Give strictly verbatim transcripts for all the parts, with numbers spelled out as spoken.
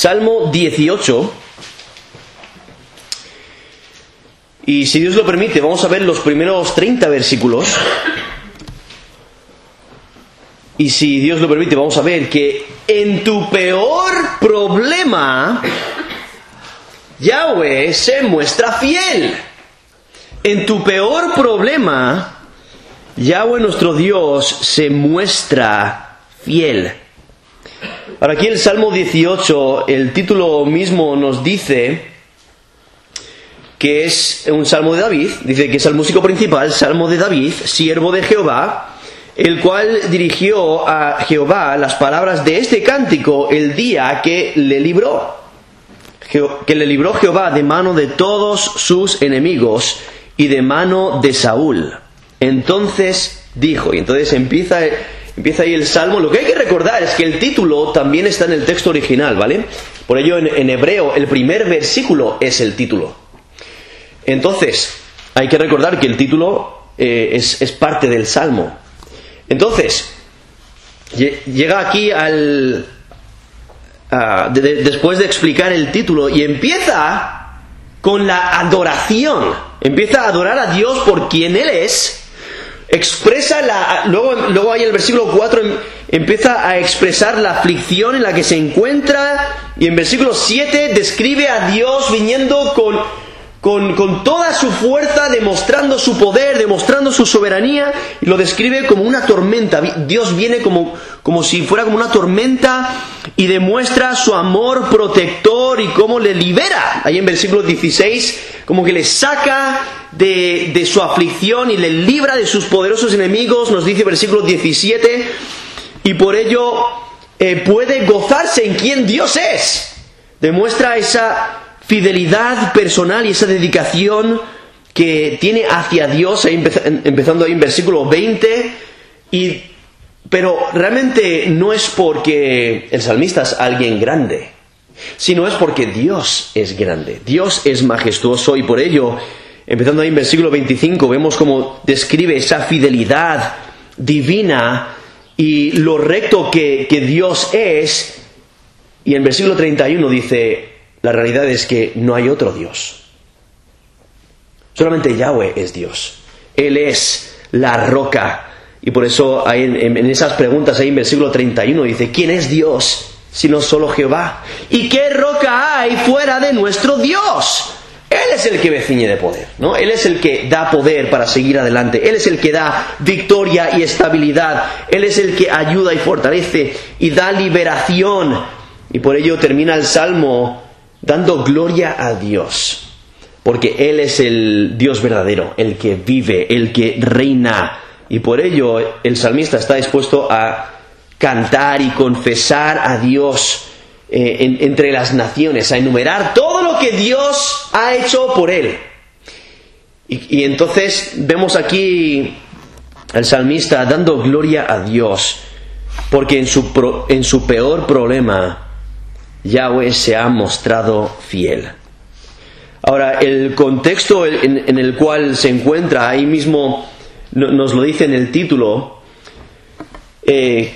Salmo dieciocho. Y si Dios lo permite, vamos a ver los primeros treinta versículos. Y si Dios lo permite, vamos a ver que en tu peor problema, Yahweh se muestra fiel. En tu peor problema, Yahweh nuestro Dios se muestra fiel. Ahora aquí el Salmo dieciocho, el título mismo nos dice que es un salmo de David. Dice que es el músico principal, Salmo de David, siervo de Jehová, el cual dirigió a Jehová las palabras de este cántico el día que le libró. Que le libró Jehová de mano de todos sus enemigos y de mano de Saúl. Entonces dijo, y entonces empieza, empieza ahí el salmo. Lo que hay que recordar es que el título también está en el texto original, ¿vale? Por ello en, en hebreo el primer versículo es el título. Entonces, hay que recordar que el título eh, es, es parte del salmo. Entonces, llega aquí al... Uh, de, de, después de explicar el título, y empieza con la adoración. Empieza a adorar a Dios por quien Él es. Expresa la... Luego, luego ahí en el versículo cuatro empieza a expresar la aflicción en la que se encuentra. Y en versículo siete describe a Dios viniendo con... Con, con toda su fuerza, demostrando su poder, demostrando su soberanía, y lo describe como una tormenta. Dios viene como, como si fuera como una tormenta y demuestra su amor protector y cómo le libera. Ahí en versículo dieciséis, como que le saca de, de su aflicción y le libra de sus poderosos enemigos. Nos dice versículo diecisiete, y por ello eh, puede gozarse en quien Dios es. Demuestra esa fidelidad personal y esa dedicación que tiene hacia Dios, ahí empezando ahí en versículo veinte. Y, pero realmente no es porque el salmista es alguien grande, sino es porque Dios es grande, Dios es majestuoso, y por ello, empezando ahí en versículo veinticinco, vemos cómo describe esa fidelidad divina y lo recto que, que Dios es. Y en versículo treinta y uno dice: la realidad es que no hay otro Dios. Solamente Yahweh es Dios. Él es la roca. Y por eso hay en, en esas preguntas, ahí en versículo treinta y uno dice: ¿quién es Dios sino solo Jehová? ¿Y qué roca hay fuera de nuestro Dios? Él es el que me ciñe de poder, ¿no? Él es el que da poder para seguir adelante. Él es el que da victoria y estabilidad. Él es el que ayuda y fortalece y da liberación. Y por ello termina el Salmo dando gloria a Dios, porque Él es el Dios verdadero, el que vive, el que reina. Y por ello el salmista está dispuesto a cantar y confesar a Dios eh, en, entre las naciones, a enumerar todo lo que Dios ha hecho por él. Y, y entonces vemos aquí al salmista dando gloria a Dios, porque en su, pro, en su peor problema Yahweh se ha mostrado fiel. Ahora, el contexto en, en el cual se encuentra, ahí mismo nos lo dice en el título, eh,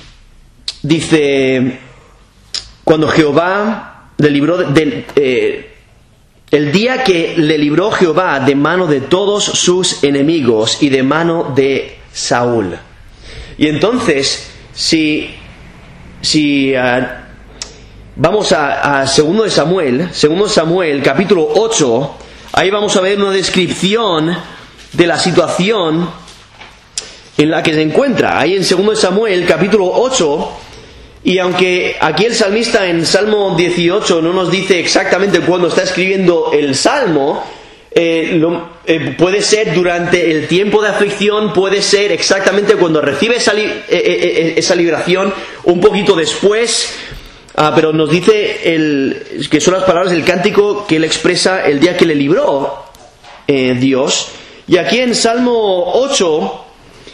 dice: cuando Jehová le libró de, de, eh, el día que le libró Jehová de mano de todos sus enemigos y de mano de Saúl. Y entonces, si si uh, vamos a, a segundo de Samuel, segundo de Samuel, capítulo ocho, ahí vamos a ver una descripción de la situación en la que se encuentra. Ahí en segundo de Samuel, capítulo ocho, y aunque aquí el salmista en Salmo dieciocho no nos dice exactamente cuándo está escribiendo el Salmo, eh, lo, eh, puede ser durante el tiempo de aflicción, puede ser exactamente cuando recibe esa, li, eh, eh, esa liberación, un poquito después. Ah, pero nos dice el, que son las palabras del cántico que él expresa el día que le libró eh, Dios. Y aquí en Salmo ocho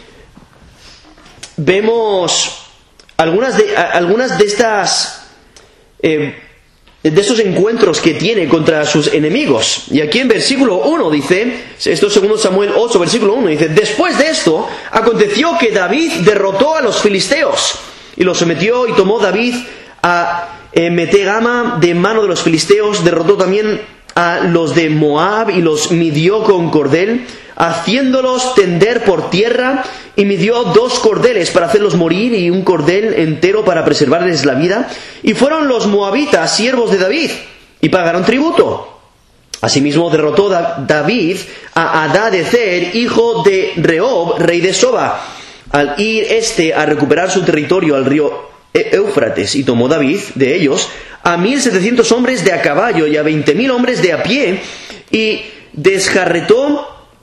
vemos algunas de, algunas de estas eh, de estos encuentros que tiene contra sus enemigos. Y aquí en versículo uno dice, esto es segundo Samuel ocho, versículo uno, dice: después de esto aconteció que David derrotó a los filisteos y los sometió, y tomó David a eh, Metegama de mano de los filisteos, derrotó también a los de Moab y los midió con cordel, haciéndolos tender por tierra, y midió dos cordeles para hacerlos morir y un cordel entero para preservarles la vida. Y fueron los moabitas siervos de David y pagaron tributo. Asimismo derrotó David a Hadadezer, hijo de Rehob, rey de Soba, al ir este a recuperar su territorio al río Éufrates, y tomó David de ellos a mil setecientos hombres de a caballo y a veinte mil hombres de a pie, y desjarretó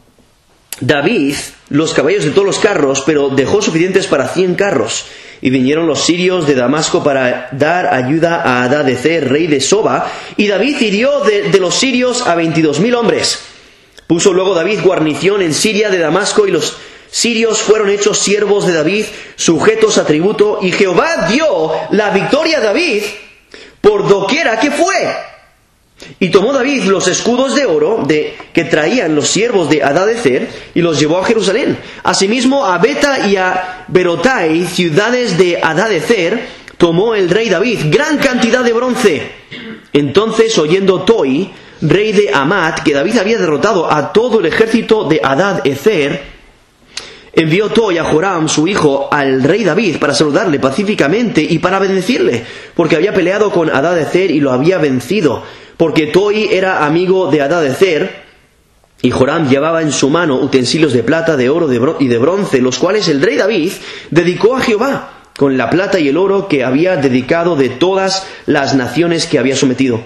David los caballos de todos los carros, pero dejó suficientes para cien carros. Y vinieron los sirios de Damasco para dar ayuda a Hadadezer, rey de Soba, y David hirió de, de los sirios a veintidós mil hombres. Puso luego David guarnición en Siria de Damasco, y los sirios fueron hechos siervos de David, sujetos a tributo, y Jehová dio la victoria a David por doquiera que fue. Y tomó David los escudos de oro de, que traían los siervos de Hadadezer, y los llevó a Jerusalén. Asimismo a Beta y a Berotai, ciudades de Hadadezer, tomó el rey David gran cantidad de bronce. Entonces, oyendo Toi, rey de Amat, que David había derrotado a todo el ejército de Hadadezer, envió Toi a Joram, su hijo, al rey David para saludarle pacíficamente y para bendecirle, porque había peleado con Hadadezer y lo había vencido. Porque Toi era amigo de Hadadezer, y Joram llevaba en su mano utensilios de plata, de oro y de bronce, los cuales el rey David dedicó a Jehová, con la plata y el oro que había dedicado de todas las naciones que había sometido,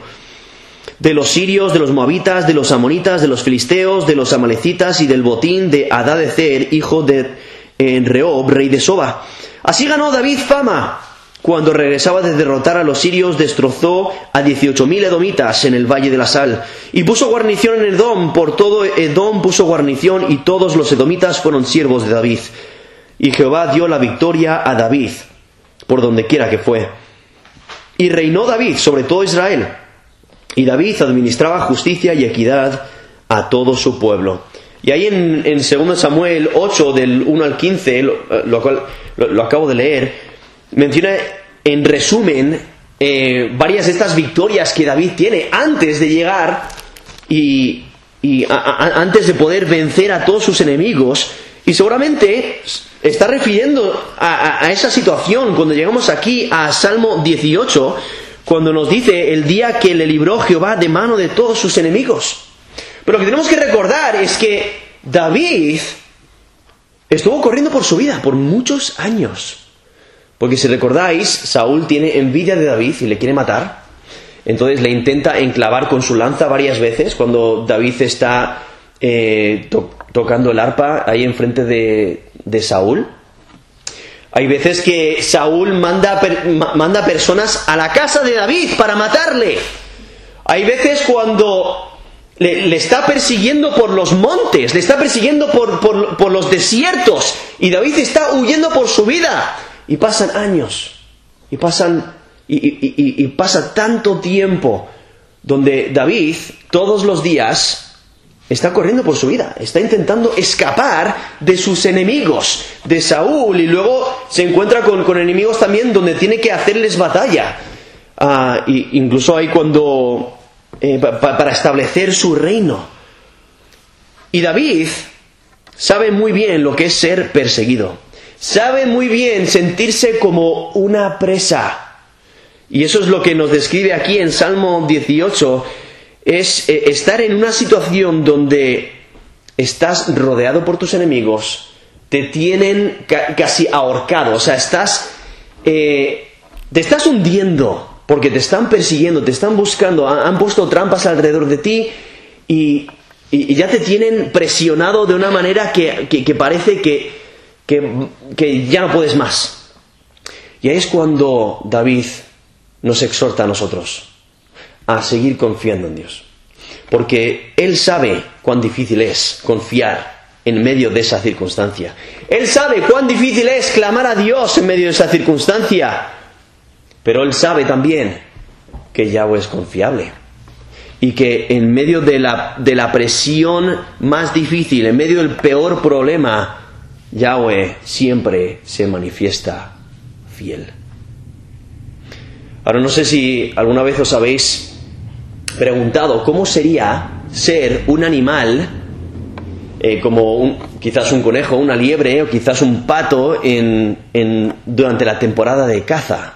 de los sirios, de los moabitas, de los amonitas, de los filisteos, de los amalecitas y del botín de Hadadezer, hijo de eh, Rehob, rey de Soba. Así ganó David fama. Cuando regresaba de derrotar a los sirios, destrozó a dieciocho mil edomitas en el Valle de la Sal, y puso guarnición en Edom. Por todo Edom puso guarnición, y todos los edomitas fueron siervos de David. Y Jehová dio la victoria a David por donde quiera que fue. Y reinó David sobre todo Israel, y David administraba justicia y equidad a todo su pueblo. Y ahí en, en dos Samuel ocho, del uno al quince, lo, lo, cual, lo, lo acabo de leer, menciona en resumen eh, varias de estas victorias que David tiene antes de llegar y, y a, a, antes de poder vencer a todos sus enemigos. Y seguramente está refiriendo a, a, a esa situación cuando llegamos aquí a Salmo dieciocho, cuando nos dice el día que le libró Jehová de mano de todos sus enemigos. Pero lo que tenemos que recordar es que David estuvo corriendo por su vida por muchos años. Porque si recordáis, Saúl tiene envidia de David y le quiere matar. Entonces le intenta enclavar con su lanza varias veces cuando David está eh, to- tocando el arpa ahí enfrente de, de Saúl. Hay veces que Saúl manda, per- manda personas a la casa de David para matarle. Hay veces cuando le, le está persiguiendo por los montes, le está persiguiendo por, por, por los desiertos, y David está huyendo por su vida. Y pasan años, y pasan y, y, y, y pasa tanto tiempo donde David todos los días está corriendo por su vida, está intentando escapar de sus enemigos, de Saúl, y luego se encuentra con, con enemigos también donde tiene que hacerles batalla. Ah, y incluso hay cuando eh, pa, para establecer su reino. Y David sabe muy bien lo que es ser perseguido. Sabe muy bien sentirse como una presa. Y eso es lo que nos describe aquí en Salmo dieciocho. Es eh, estar en una situación donde estás rodeado por tus enemigos. Te tienen ca- casi ahorcado. O sea, estás... Eh, te estás hundiendo porque te están persiguiendo, te están buscando. Han, han puesto trampas alrededor de ti y, y, y ya te tienen presionado de una manera que, que, que parece que... Que, que ya no puedes más. Y ahí es cuando David nos exhorta a nosotros a seguir confiando en Dios, porque Él sabe cuán difícil es confiar en medio de esa circunstancia. Él sabe cuán difícil es clamar a Dios en medio de esa circunstancia, pero Él sabe también que Yahweh es confiable, y que en medio de la, de la presión más difícil, en medio del peor problema, Yahweh siempre se manifiesta fiel. Ahora no sé si alguna vez os habéis preguntado cómo sería ser un animal, eh, como un, quizás un conejo, una liebre o quizás un pato en, en, durante la temporada de caza.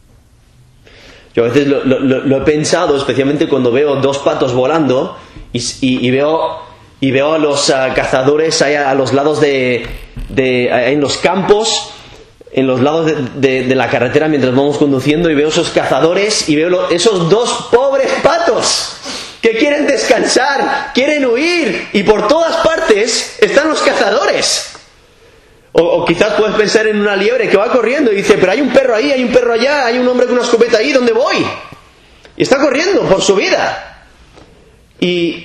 Yo a veces lo, lo, lo he pensado, especialmente cuando veo dos patos volando y, y, y veo y veo a los uh, cazadores ahí a, a los lados de, de ahí en los campos, en los lados de, de, de la carretera mientras vamos conduciendo, y veo esos cazadores y veo lo, esos dos pobres patos que quieren descansar, quieren huir, y por todas partes están los cazadores. O, o quizás puedes pensar en una liebre que va corriendo y dice, pero hay un perro ahí, hay un perro allá, hay un hombre con una escopeta ahí, ¿dónde voy? Y está corriendo por su vida. Y,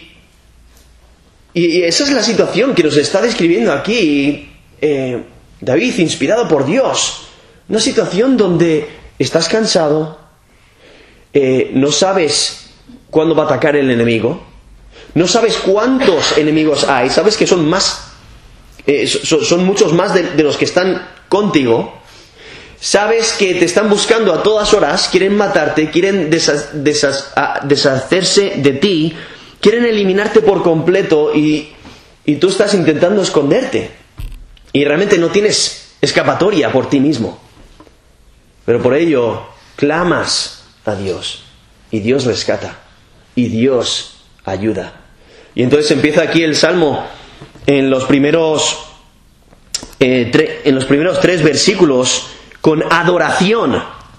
y, y esa es la situación que nos está describiendo aquí eh, David, inspirado por Dios. Una situación donde estás cansado, eh, no sabes cuándo va a atacar el enemigo, no sabes cuántos enemigos hay, sabes que son más Eh, son, son muchos más de, de los que están contigo. Sabes que te están buscando a todas horas, quieren matarte, quieren desha, desha, a, deshacerse de ti, quieren eliminarte por completo, y, y tú estás intentando esconderte y realmente no tienes escapatoria por ti mismo, pero por ello clamas a Dios y Dios rescata y Dios ayuda. Y entonces empieza aquí el Salmo en los primeros eh, tre- en los primeros tres versículos con adoración,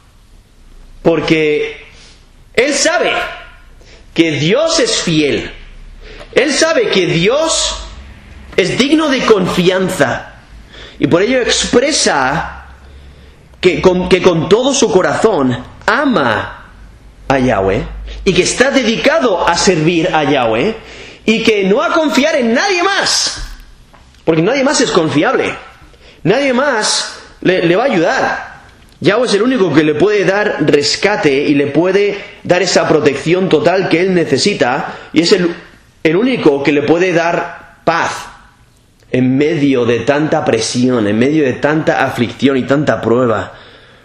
porque él sabe que Dios es fiel, él sabe que Dios es digno de confianza, y por ello expresa que con, que con todo su corazón ama a Yahweh y que está dedicado a servir a Yahweh, y que no va a confiar en nadie más, porque nadie más es confiable, nadie más le, le va a ayudar. Yahweh es el único que le puede dar rescate y le puede dar esa protección total que él necesita, y es el, el único que le puede dar paz en medio de tanta presión, en medio de tanta aflicción y tanta prueba.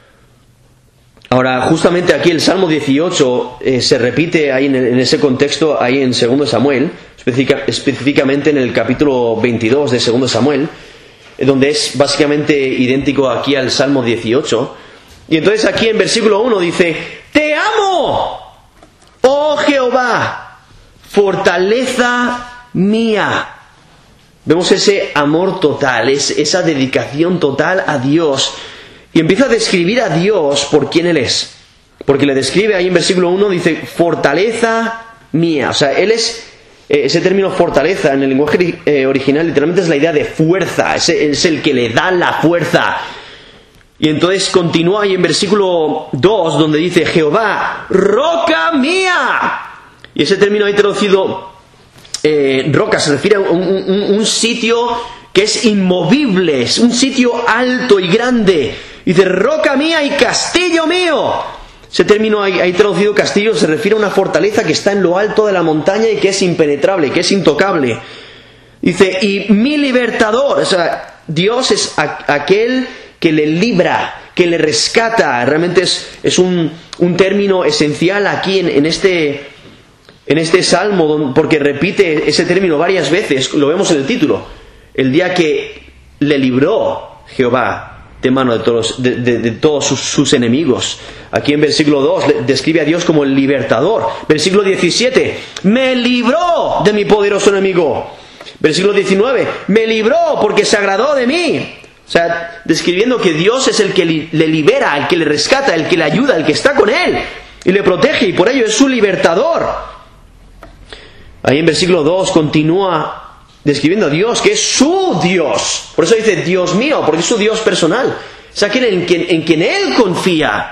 Ahora, justamente aquí el Salmo dieciocho eh, se repite ahí en, el, en ese contexto, ahí en segundo Samuel, específica, específicamente en el capítulo veintidós de segundo Samuel, eh, donde es básicamente idéntico aquí al Salmo dieciocho. Y entonces aquí en versículo uno dice, «Te amo, oh Jehová, fortaleza mía». Vemos ese amor total, es, esa dedicación total a Dios. Y empieza a describir a Dios por quién Él es. Porque le describe ahí en versículo uno, dice, fortaleza mía. O sea, Él es, eh, ese término fortaleza en el lenguaje eh, original literalmente es la idea de fuerza. Es, es el que le da la fuerza. Y entonces continúa ahí en versículo dos, donde dice, Jehová, roca mía. Y ese término ahí traducido, eh, roca, se refiere a un, un, un sitio que es inmovible, es un sitio alto y grande. Dice, roca mía y castillo mío. Ese término ahí, ahí traducido castillo se refiere a una fortaleza que está en lo alto de la montaña y que es impenetrable, que es intocable. Dice, y mi libertador. O sea, Dios es a, aquel que le libra, que le rescata. Realmente es, es un, un término esencial aquí en, en este... En este salmo, porque repite ese término varias veces, lo vemos en el título. El día que le libró Jehová de mano de todos, de, de, de todos sus, sus enemigos. Aquí en versículo dos describe a Dios como el libertador. Versículo diecisiete, me libró de mi poderoso enemigo. Versículo diecinueve, me libró porque se agradó de mí. O sea, describiendo que Dios es el que li, le libera, el que le rescata, el que le ayuda, el que está con él y le protege, y por ello es su libertador. Ahí en versículo dos continúa describiendo a Dios, que es su Dios. Por eso dice Dios mío, porque es su Dios personal. Es aquel en quien, en quien Él confía.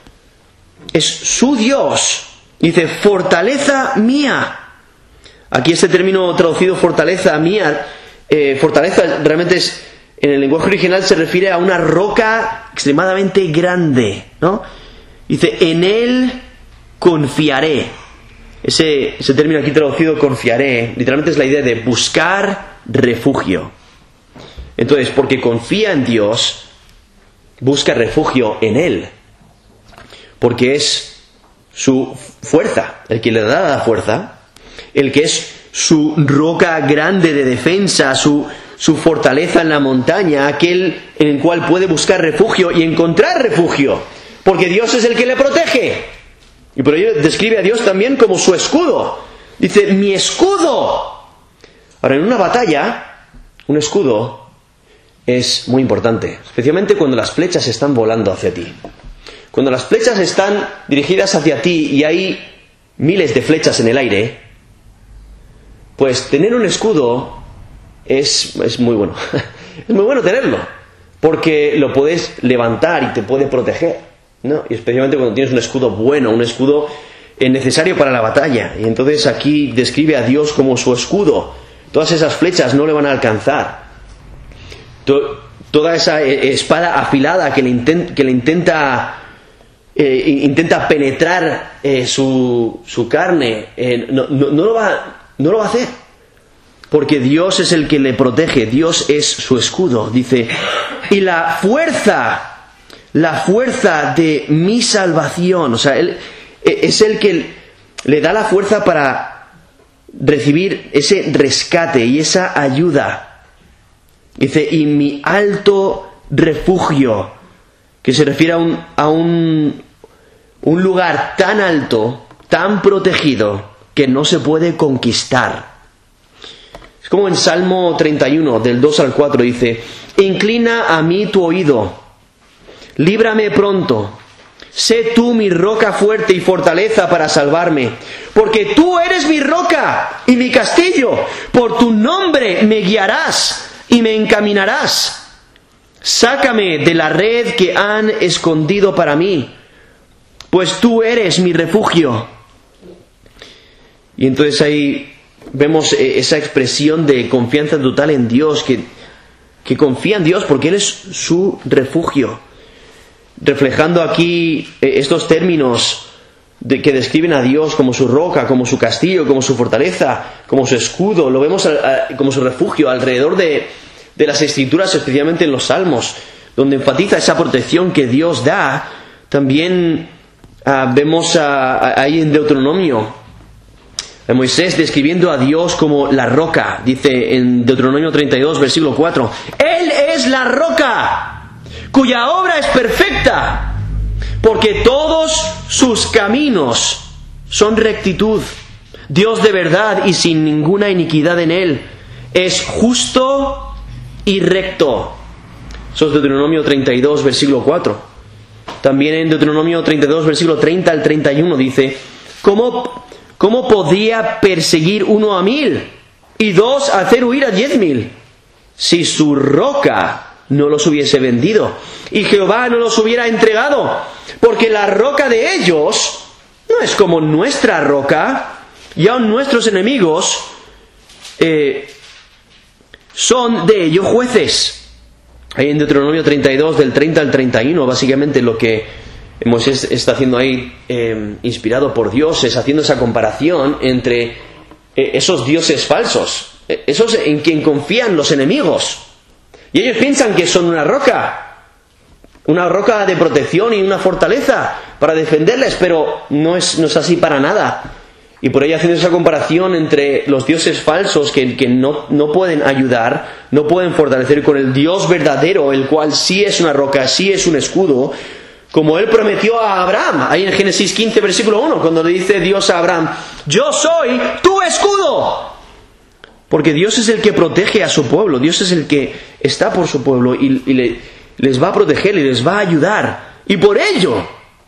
Es su Dios. Dice, fortaleza mía. Aquí este término traducido fortaleza mía, eh, fortaleza realmente es, en el lenguaje original se refiere a una roca extremadamente grande, ¿no? Dice, en Él confiaré. Ese, ese término aquí traducido, confiaré, literalmente es la idea de buscar refugio. Entonces, porque confía en Dios, busca refugio en Él. porque es su fuerza, el que le da la fuerza, el que es su roca grande de defensa, su, su fortaleza en la montaña, aquel en el cual puede buscar refugio y encontrar refugio, porque Dios es el que le protege. Y por ello describe a Dios también como su escudo. Dice, mi escudo. Ahora, en una batalla, un escudo es muy importante, especialmente cuando las flechas están volando hacia ti. Cuando las flechas están dirigidas hacia ti y hay miles de flechas en el aire, pues tener un escudo es, es muy bueno. Es muy bueno tenerlo, porque lo puedes levantar y te puede proteger, ¿no? Y especialmente cuando tienes un escudo bueno, un escudo necesario para la batalla. Y entonces aquí describe a Dios como su escudo. Todas esas flechas no le van a alcanzar. Toda esa espada afilada que le, intent, que le intenta eh, intenta penetrar eh, su, su carne, eh, no, no, no, lo va, no lo va a hacer. Porque Dios es el que le protege, Dios es su escudo. Dice, y la fuerza, la fuerza de mi salvación, o sea, Él es el que le da la fuerza para recibir ese rescate y esa ayuda. Dice, y mi alto refugio, que se refiere a un, a un, un lugar tan alto, tan protegido, que no se puede conquistar. Es como en Salmo treinta y uno, del dos al cuatro, dice, inclina a mí tu oído, líbrame pronto, sé tú mi roca fuerte y fortaleza para salvarme, porque tú eres mi roca y mi castillo, por tu nombre me guiarás y me encaminarás. Sácame de la red que han escondido para mí, pues tú eres mi refugio. Y entonces ahí vemos esa expresión de confianza total en Dios, que, que confía en Dios porque Él es su refugio. Reflejando aquí estos términos de, que describen a Dios como su roca, como su castillo, como su fortaleza, como su escudo, lo vemos a, a, como su refugio alrededor de, de las Escrituras, especialmente en los Salmos, donde enfatiza esa protección que Dios da. También uh, vemos a, a, ahí en Deuteronomio a Moisés describiendo a Dios como la roca. Dice en Deuteronomio treinta y dos, versículo cuatro, Él es la roca cuya obra es perfecta, porque todos sus caminos son rectitud. Dios de verdad y sin ninguna iniquidad en Él. Es justo y recto. Eso es Deuteronomio treinta y dos, versículo cuatro. También en Deuteronomio treinta y dos, versículo treinta al treinta y uno dice, ¿Cómo, ¿Cómo podría perseguir uno a mil y dos hacer huir a diez mil? Si su roca no los hubiese vendido y Jehová no los hubiera entregado, porque la roca de ellos no es como nuestra roca, y aun nuestros enemigos eh, son de ellos jueces. Ahí en Deuteronomio treinta y dos, del treinta al treinta y uno, básicamente lo que Moisés está haciendo ahí, eh, inspirado por Dios, es haciendo esa comparación entre eh, esos dioses falsos, eh, esos en quien confían los enemigos. Y ellos piensan que son una roca, una roca de protección y una fortaleza para defenderles, pero no es, no es así para nada. Y por ello haciendo esa comparación entre los dioses falsos que, que no, no pueden ayudar, no pueden fortalecer, con el Dios verdadero, el cual sí es una roca, sí es un escudo, como Él prometió a Abraham, ahí en Génesis quince, versículo uno, cuando le dice Dios a Abraham, yo soy tu escudo. Porque Dios es el que protege a su pueblo, Dios es el que está por su pueblo y, y le, les va a proteger y les va a ayudar. Y por ello,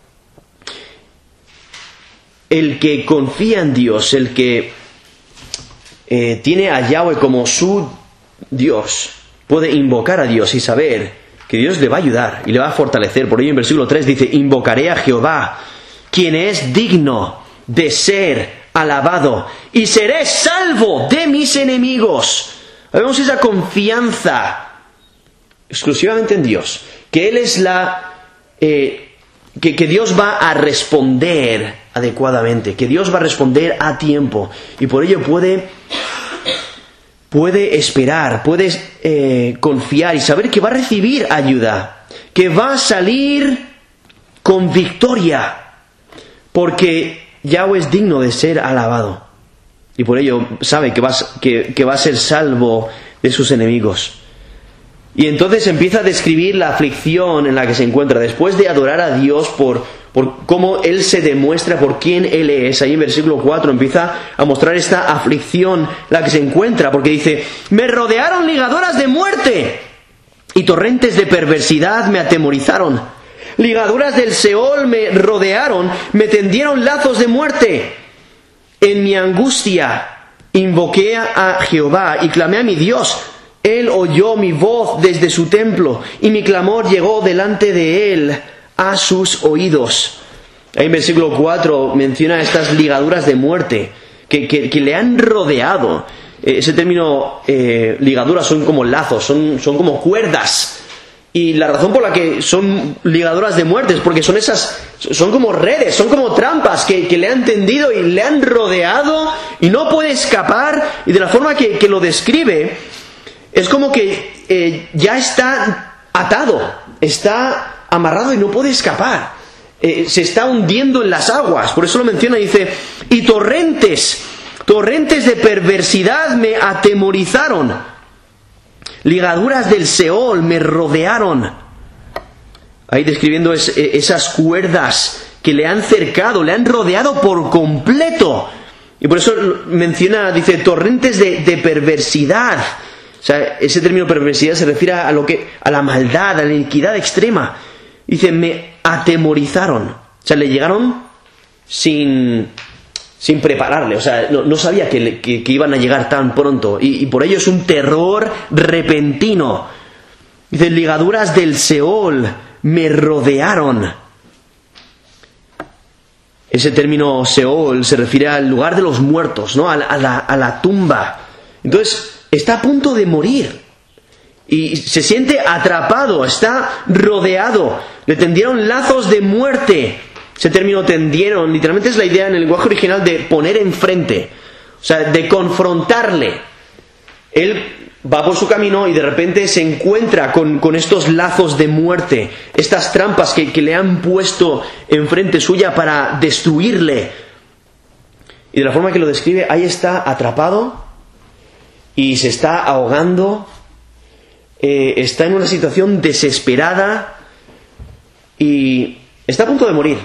el que confía en Dios, el que eh, tiene a Yahweh como su Dios, puede invocar a Dios y saber que Dios le va a ayudar y le va a fortalecer. Por ello en versículo tres dice, invocaré a Jehová, quien es digno de ser alabado, y seré salvo de mis enemigos. Vemos esa confianza exclusivamente en Dios, que Él es la eh, que, que Dios va a responder adecuadamente, que Dios va a responder a tiempo, y por ello puede puede esperar, puede eh, confiar y saber que va a recibir ayuda, que va a salir con victoria. porque Yahweh es digno de ser alabado. Y por ello sabe que va, que, que va a ser salvo de sus enemigos. Y entonces empieza a describir la aflicción en la que se encuentra, después de adorar a Dios por, por cómo Él se demuestra, por quién Él es. Ahí en versículo cuatro empieza a mostrar esta aflicción en la que se encuentra, porque dice: me rodearon ligaduras de muerte y torrentes de perversidad me atemorizaron. Ligaduras del Seol me rodearon, me tendieron lazos de muerte. En mi angustia invoqué a Jehová y clamé a mi Dios. Él oyó mi voz desde su templo, y mi clamor llegó delante de él a sus oídos. Ahí en versículo cuatro menciona estas ligaduras de muerte que, que, que le han rodeado. Ese término eh, ligaduras son como lazos, son, son como cuerdas. Y la razón por la que son ligaduras de muerte es porque son esas, son como redes, son como trampas que, que le han tendido y le han rodeado y no puede escapar. Y de la forma que, que lo describe, es como que eh, ya está atado, está amarrado y no puede escapar. Eh, se está hundiendo en las aguas. Por eso lo menciona y dice: y torrentes, torrentes de perversidad me atemorizaron. Ligaduras del Seol me rodearon. Ahí describiendo es, esas cuerdas que le han cercado, le han rodeado por completo. Y por eso menciona, dice, torrentes de, de perversidad. O sea, ese término perversidad se refiere a lo que, a la maldad, a la iniquidad extrema. Dice, me atemorizaron. O sea, le llegaron sin, sin prepararle. O sea, no, no sabía que, le, que, que iban a llegar tan pronto. Y, y por ello es un terror repentino. Dice, ligaduras del Seol me rodearon. Ese término Seol se refiere al lugar de los muertos, ¿no? A la, a la, a la tumba. Entonces, está a punto de morir y se siente atrapado, está rodeado, le tendieron lazos de muerte. Ese término tendieron, literalmente es la idea en el lenguaje original de poner enfrente, o sea, de confrontarle. Él va por su camino y de repente se encuentra con, con estos lazos de muerte, estas trampas que, que le han puesto enfrente suya para destruirle. Y de la forma que lo describe, ahí está atrapado y se está ahogando, eh, está en una situación desesperada y está a punto de morir.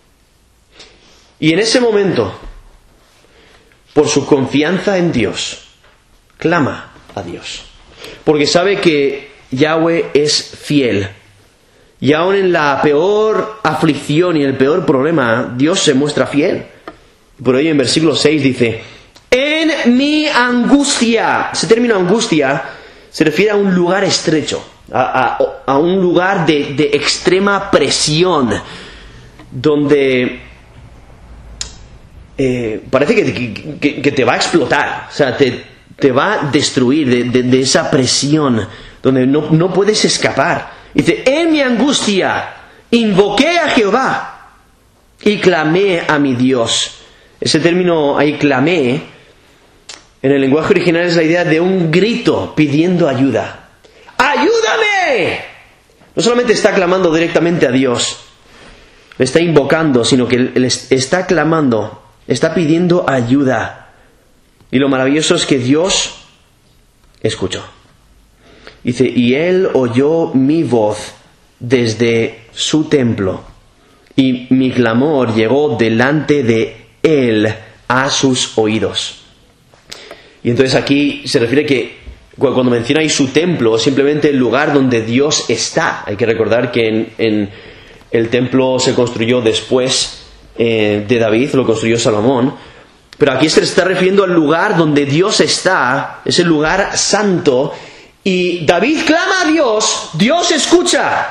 Y en ese momento, por su confianza en Dios, clama a Dios, porque sabe que Yahweh es fiel. Y aun en la peor aflicción y el peor problema, Dios se muestra fiel. Por ello en versículo seis dice: en mi angustia. Ese término angustia se refiere a un lugar estrecho, a, a, a un lugar de, de extrema presión, donde eh, parece que, que, que te va a explotar, o sea, te, te va a destruir de, de, de esa presión, donde no, no puedes escapar. Dice, en mi angustia invoqué a Jehová y clamé a mi Dios. Ese término ahí, clamé, en el lenguaje original es la idea de un grito pidiendo ayuda. ¡Ayúdame! No solamente está clamando directamente a Dios, le está invocando, sino que él está clamando, está pidiendo ayuda. Y lo maravilloso es que Dios escuchó. Dice, y él oyó mi voz desde su templo, y mi clamor llegó delante de él a sus oídos. Y entonces aquí se refiere que cuando menciona ahí su templo, es simplemente el lugar donde Dios está. Hay que recordar que en, en el templo se construyó después eh, de David, lo construyó Salomón. Pero aquí se está refiriendo al lugar donde Dios está, es el lugar santo. Y David clama a Dios, Dios escucha.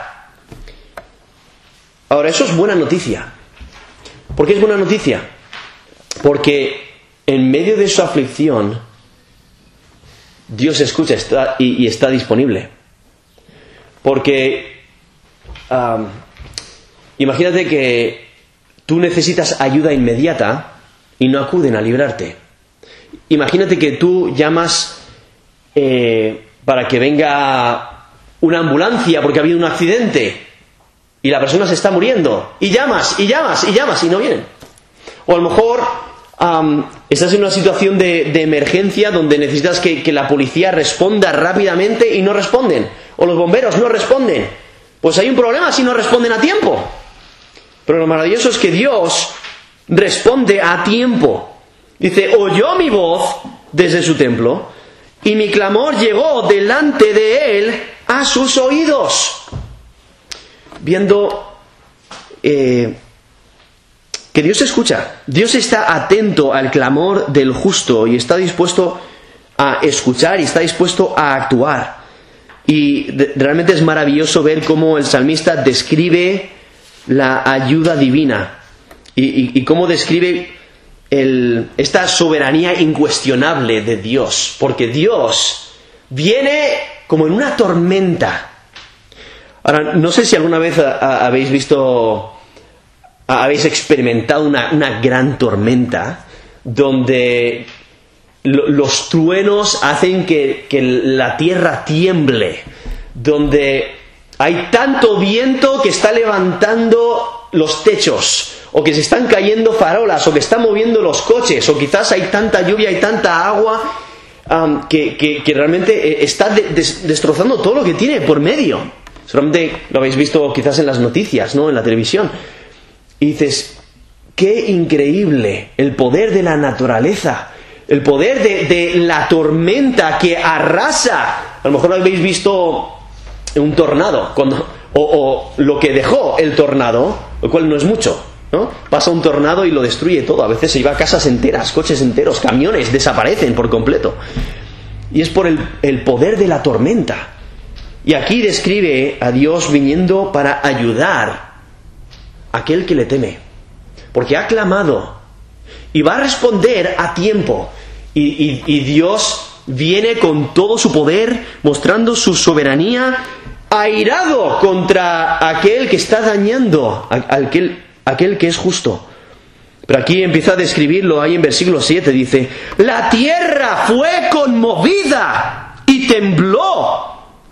Ahora, eso es buena noticia. ¿Por qué es buena noticia? Porque en medio de su aflicción, Dios escucha está, y, y está disponible. Porque um, imagínate que tú necesitas ayuda inmediata y no acuden a librarte. Imagínate que tú llamas eh, para que venga una ambulancia porque ha habido un accidente y la persona se está muriendo, y llamas, y llamas, y llamas y no vienen. O a lo mejor um, estás en una situación de, de emergencia donde necesitas que, que la policía responda rápidamente y no responden. O los bomberos no responden. Pues hay un problema si no responden a tiempo. Pero lo maravilloso es que Dios responde a tiempo. Dice, oyó mi voz desde su templo y mi clamor llegó delante de él a sus oídos. Viendo eh, que Dios escucha. Dios está atento al clamor del justo y está dispuesto a escuchar y está dispuesto a actuar. Y de, realmente es maravilloso ver cómo el salmista describe la ayuda divina y, y, y cómo describe el, esta soberanía incuestionable de Dios, porque Dios viene como en una tormenta. Ahora, no sé si alguna vez a, a, habéis visto, a, habéis experimentado una, una gran tormenta donde lo, los truenos hacen que, que la tierra tiemble, donde hay tanto viento que está levantando los techos, o que se están cayendo farolas, o que están moviendo los coches, o quizás hay tanta lluvia y tanta agua um, que, que, que realmente está de, des, destrozando todo lo que tiene por medio. Solamente lo habéis visto quizás en las noticias, ¿no? En la televisión. Y dices, qué increíble el poder de la naturaleza, el poder de, de la tormenta que arrasa. A lo mejor habéis visto un tornado, cuando, o, o lo que dejó el tornado, lo cual no es mucho, ¿no? Pasa un tornado y lo destruye todo. A veces se lleva casas enteras, coches enteros, camiones, desaparecen por completo. Y es por el, el poder de la tormenta. Y aquí describe a Dios viniendo para ayudar a aquel que le teme, porque ha clamado y va a responder a tiempo. Y, y, y Dios viene con todo su poder, mostrando su soberanía, airado contra aquel que está dañando, aquel, aquel que es justo. Pero aquí empieza a describirlo, ahí en versículo siete, dice, la tierra fue conmovida y tembló.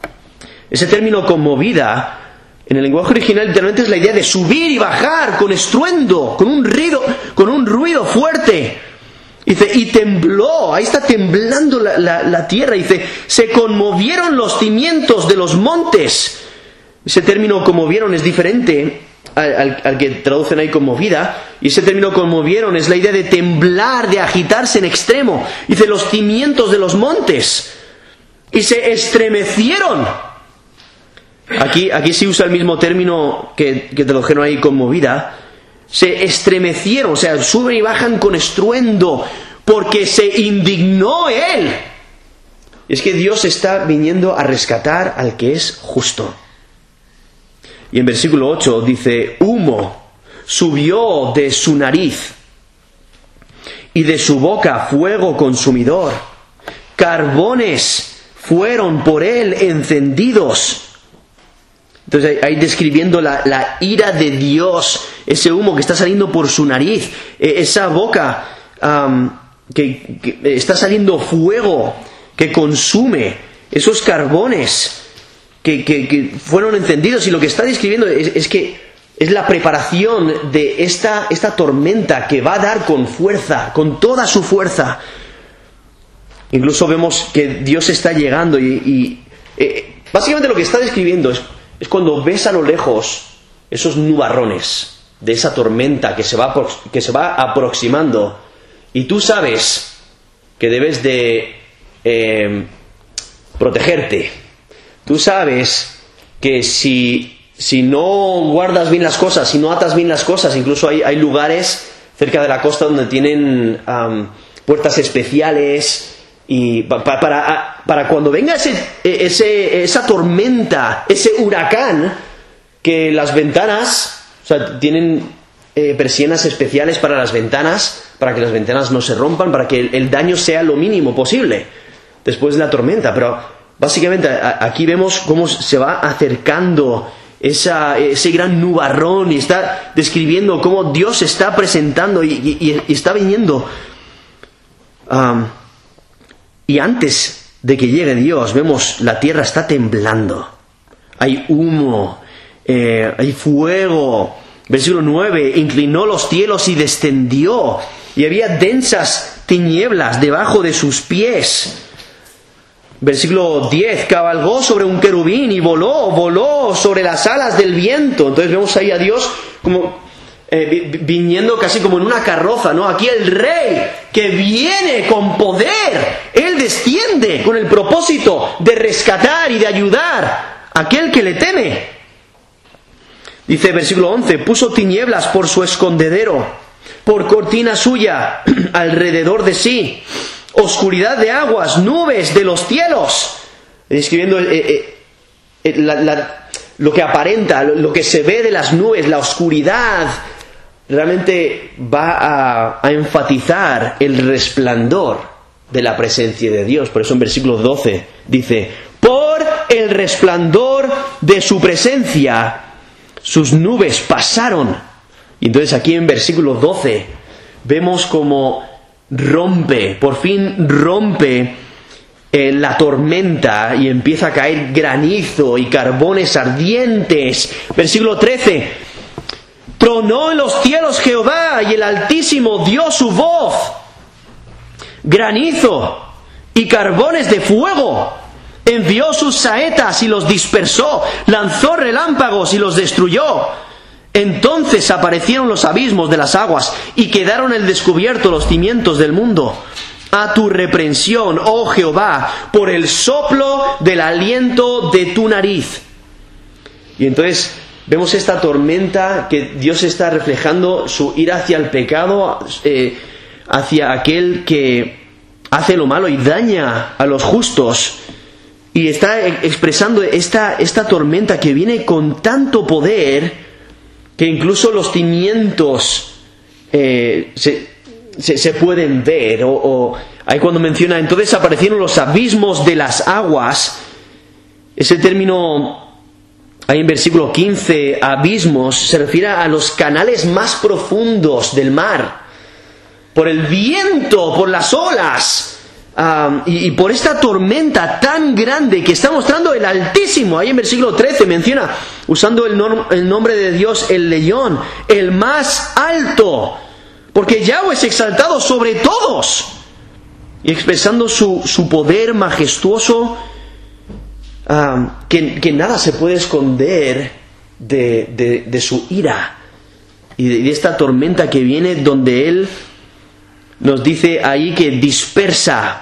Ese término conmovida, en el lenguaje original literalmente es la idea de subir y bajar con estruendo, con un ruido, con un ruido fuerte. Dice, y tembló, ahí está temblando la, la, la tierra. Dice, se conmovieron los cimientos de los montes. Ese término conmovieron es diferente al, al, al que traducen ahí conmovida. Y ese término conmovieron es la idea de temblar, de agitarse en extremo. Dice, los cimientos de los montes. Y se estremecieron. Aquí, aquí sí usa el mismo término que, que tradujeron ahí conmovida. Se estremecieron, o sea, suben y bajan con estruendo, porque se indignó él. Es que Dios está viniendo a rescatar al que es justo. Y en versículo ocho dice, humo subió de su nariz, y de su boca fuego consumidor. Carbones fueron por él encendidos. Entonces ahí describiendo la, la ira de Dios, ese humo que está saliendo por su nariz, esa boca um, que, que está saliendo fuego que consume, esos carbones que, que, que fueron encendidos. Y lo que está describiendo es, es que es la preparación de esta, esta tormenta que va a dar con fuerza, con toda su fuerza. Incluso vemos que Dios está llegando y, y eh, básicamente lo que está describiendo es Es cuando ves a lo lejos esos nubarrones de esa tormenta que se va, que se va aproximando, y tú sabes que debes de eh, protegerte. Tú sabes que si, si no guardas bien las cosas, si no atas bien las cosas, incluso hay, hay lugares cerca de la costa donde tienen um, puertas especiales. Y para, para, para cuando venga ese, ese, esa tormenta, ese huracán, que las ventanas, o sea, tienen eh, persianas especiales para las ventanas, para que las ventanas no se rompan, para que el, el daño sea lo mínimo posible después de la tormenta. Pero básicamente a, aquí vemos cómo se va acercando esa, ese gran nubarrón, y está describiendo cómo Dios se está presentando y, y, y está viniendo. Um, Y antes de que llegue Dios, vemos la tierra está temblando. Hay humo, eh, hay fuego, Versículo nueve, inclinó los cielos y descendió, y había densas tinieblas debajo de sus pies. Versículo diez, cabalgó sobre un querubín y voló, voló sobre las alas del viento. Entonces vemos ahí a Dios como eh, viniendo casi como en una carroza, ¿no? Aquí el rey que viene con poder, él desciende con el propósito de rescatar y de ayudar a aquel que le teme. Dice versículo once, puso tinieblas por su escondedero, por cortina suya alrededor de sí, oscuridad de aguas, nubes de los cielos. Describiendo eh, eh, la, la, lo que aparenta, lo, lo que se ve de las nubes, la oscuridad, realmente va a, a enfatizar el resplandor de la presencia de Dios. Por eso en versículo doce dice, por el resplandor de su presencia sus nubes pasaron. Y entonces aquí en versículo doce vemos como rompe, por fin rompe eh, la tormenta y empieza a caer granizo y carbones ardientes. Versículo trece, tronó en los cielos Jehová y el Altísimo dio su voz, granizo y carbones de fuego. Envió sus saetas y los dispersó, lanzó relámpagos y los destruyó. Entonces aparecieron los abismos de las aguas y quedaron al descubierto los cimientos del mundo. A tu reprensión, oh Jehová, por el soplo del aliento de tu nariz. Y entonces vemos esta tormenta que Dios está reflejando su ira hacia el pecado, eh, hacia aquel que hace lo malo y daña a los justos. Y está expresando esta, esta tormenta que viene con tanto poder que incluso los cimientos eh, se, se, se pueden ver. O, o ahí cuando menciona, entonces aparecieron los abismos de las aguas. Ese término, ahí en versículo quince, abismos, se refiere a los canales más profundos del mar. Por el viento, por las olas. Um, y, y por esta tormenta tan grande que está mostrando el Altísimo. Ahí en versículo trece menciona, usando el, nom- el nombre de Dios, el León, el más alto, porque Yahweh es exaltado sobre todos, y expresando su, su poder majestuoso, um, que, que nada se puede esconder de, de, de su ira y de, de esta tormenta que viene, donde Él nos dice ahí que dispersa.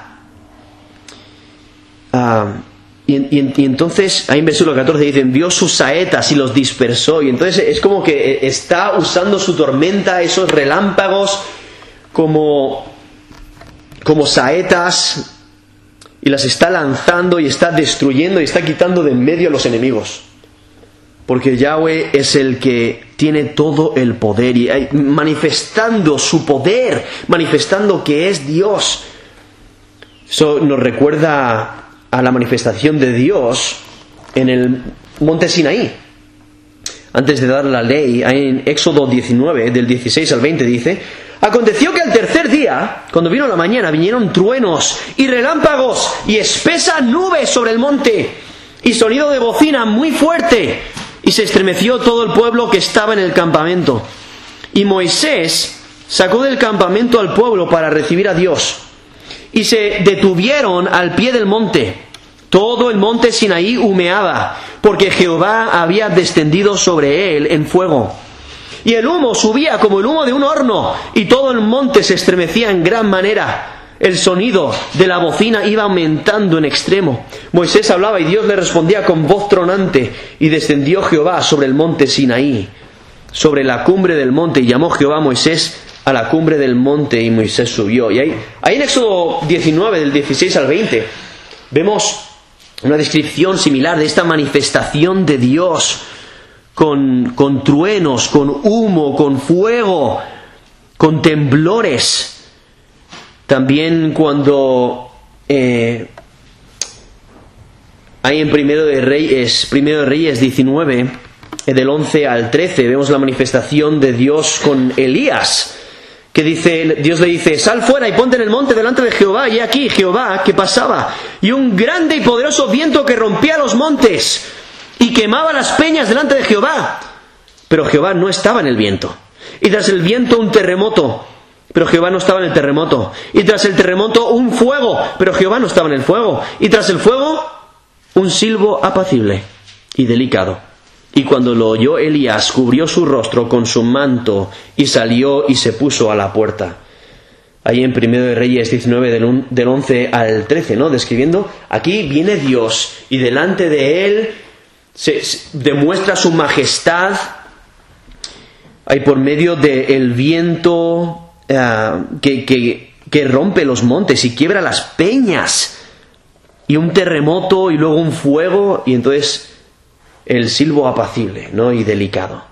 Uh, y, y, y entonces, ahí en versículo catorce dice, envió sus saetas y los dispersó. Y entonces es como que está usando su tormenta, esos relámpagos, como, como saetas, y las está lanzando y está destruyendo y está quitando de en medio a los enemigos. Porque Yahweh es el que tiene todo el poder, y manifestando su poder, manifestando que es Dios. Eso nos recuerda a la manifestación de Dios en el monte Sinaí. Antes de dar la ley, en Éxodo diecinueve, del dieciséis al veinte, dice, aconteció que al tercer día, cuando vino la mañana, vinieron truenos y relámpagos y espesa nube sobre el monte y sonido de bocina muy fuerte, y se estremeció todo el pueblo que estaba en el campamento. Y Moisés sacó del campamento al pueblo para recibir a Dios. Y se detuvieron al pie del monte. Todo el monte Sinaí humeaba, porque Jehová había descendido sobre él en fuego. Y el humo subía como el humo de un horno, y todo el monte se estremecía en gran manera. El sonido de la bocina iba aumentando en extremo. Moisés hablaba y Dios le respondía con voz tronante. Y descendió Jehová sobre el monte Sinaí, sobre la cumbre del monte, y llamó Jehová a Moisés a la cumbre del monte, y Moisés subió. Y ahí, ahí en Éxodo diecinueve, del dieciséis al veinte, vemos una descripción similar de esta manifestación de Dios, con, con truenos, con humo, con fuego, con temblores. También cuando eh, hay en Primero de Reyes, Primero de Reyes diecinueve, del once al trece, vemos la manifestación de Dios con Elías, que dice, Dios le dice, sal fuera y ponte en el monte delante de Jehová. Y aquí Jehová que pasaba, y un grande y poderoso viento que rompía los montes y quemaba las peñas delante de Jehová. pero Jehová no estaba en el viento. Y tras el viento un terremoto, pero Jehová no estaba en el terremoto. Y tras el terremoto un fuego, pero Jehová no estaba en el fuego. Y tras el fuego un silbo apacible y delicado. Y cuando lo oyó Elías, cubrió su rostro con su manto y salió y se puso a la puerta. Ahí en Primero de Reyes diecinueve, del once al trece, ¿no? Describiendo, aquí viene Dios y delante de él se, se demuestra su majestad. Hay por medio del viento uh, que, que, que rompe los montes y quiebra las peñas. Y un terremoto y luego un fuego y entonces el silbo apacible, ¿no? Y delicado.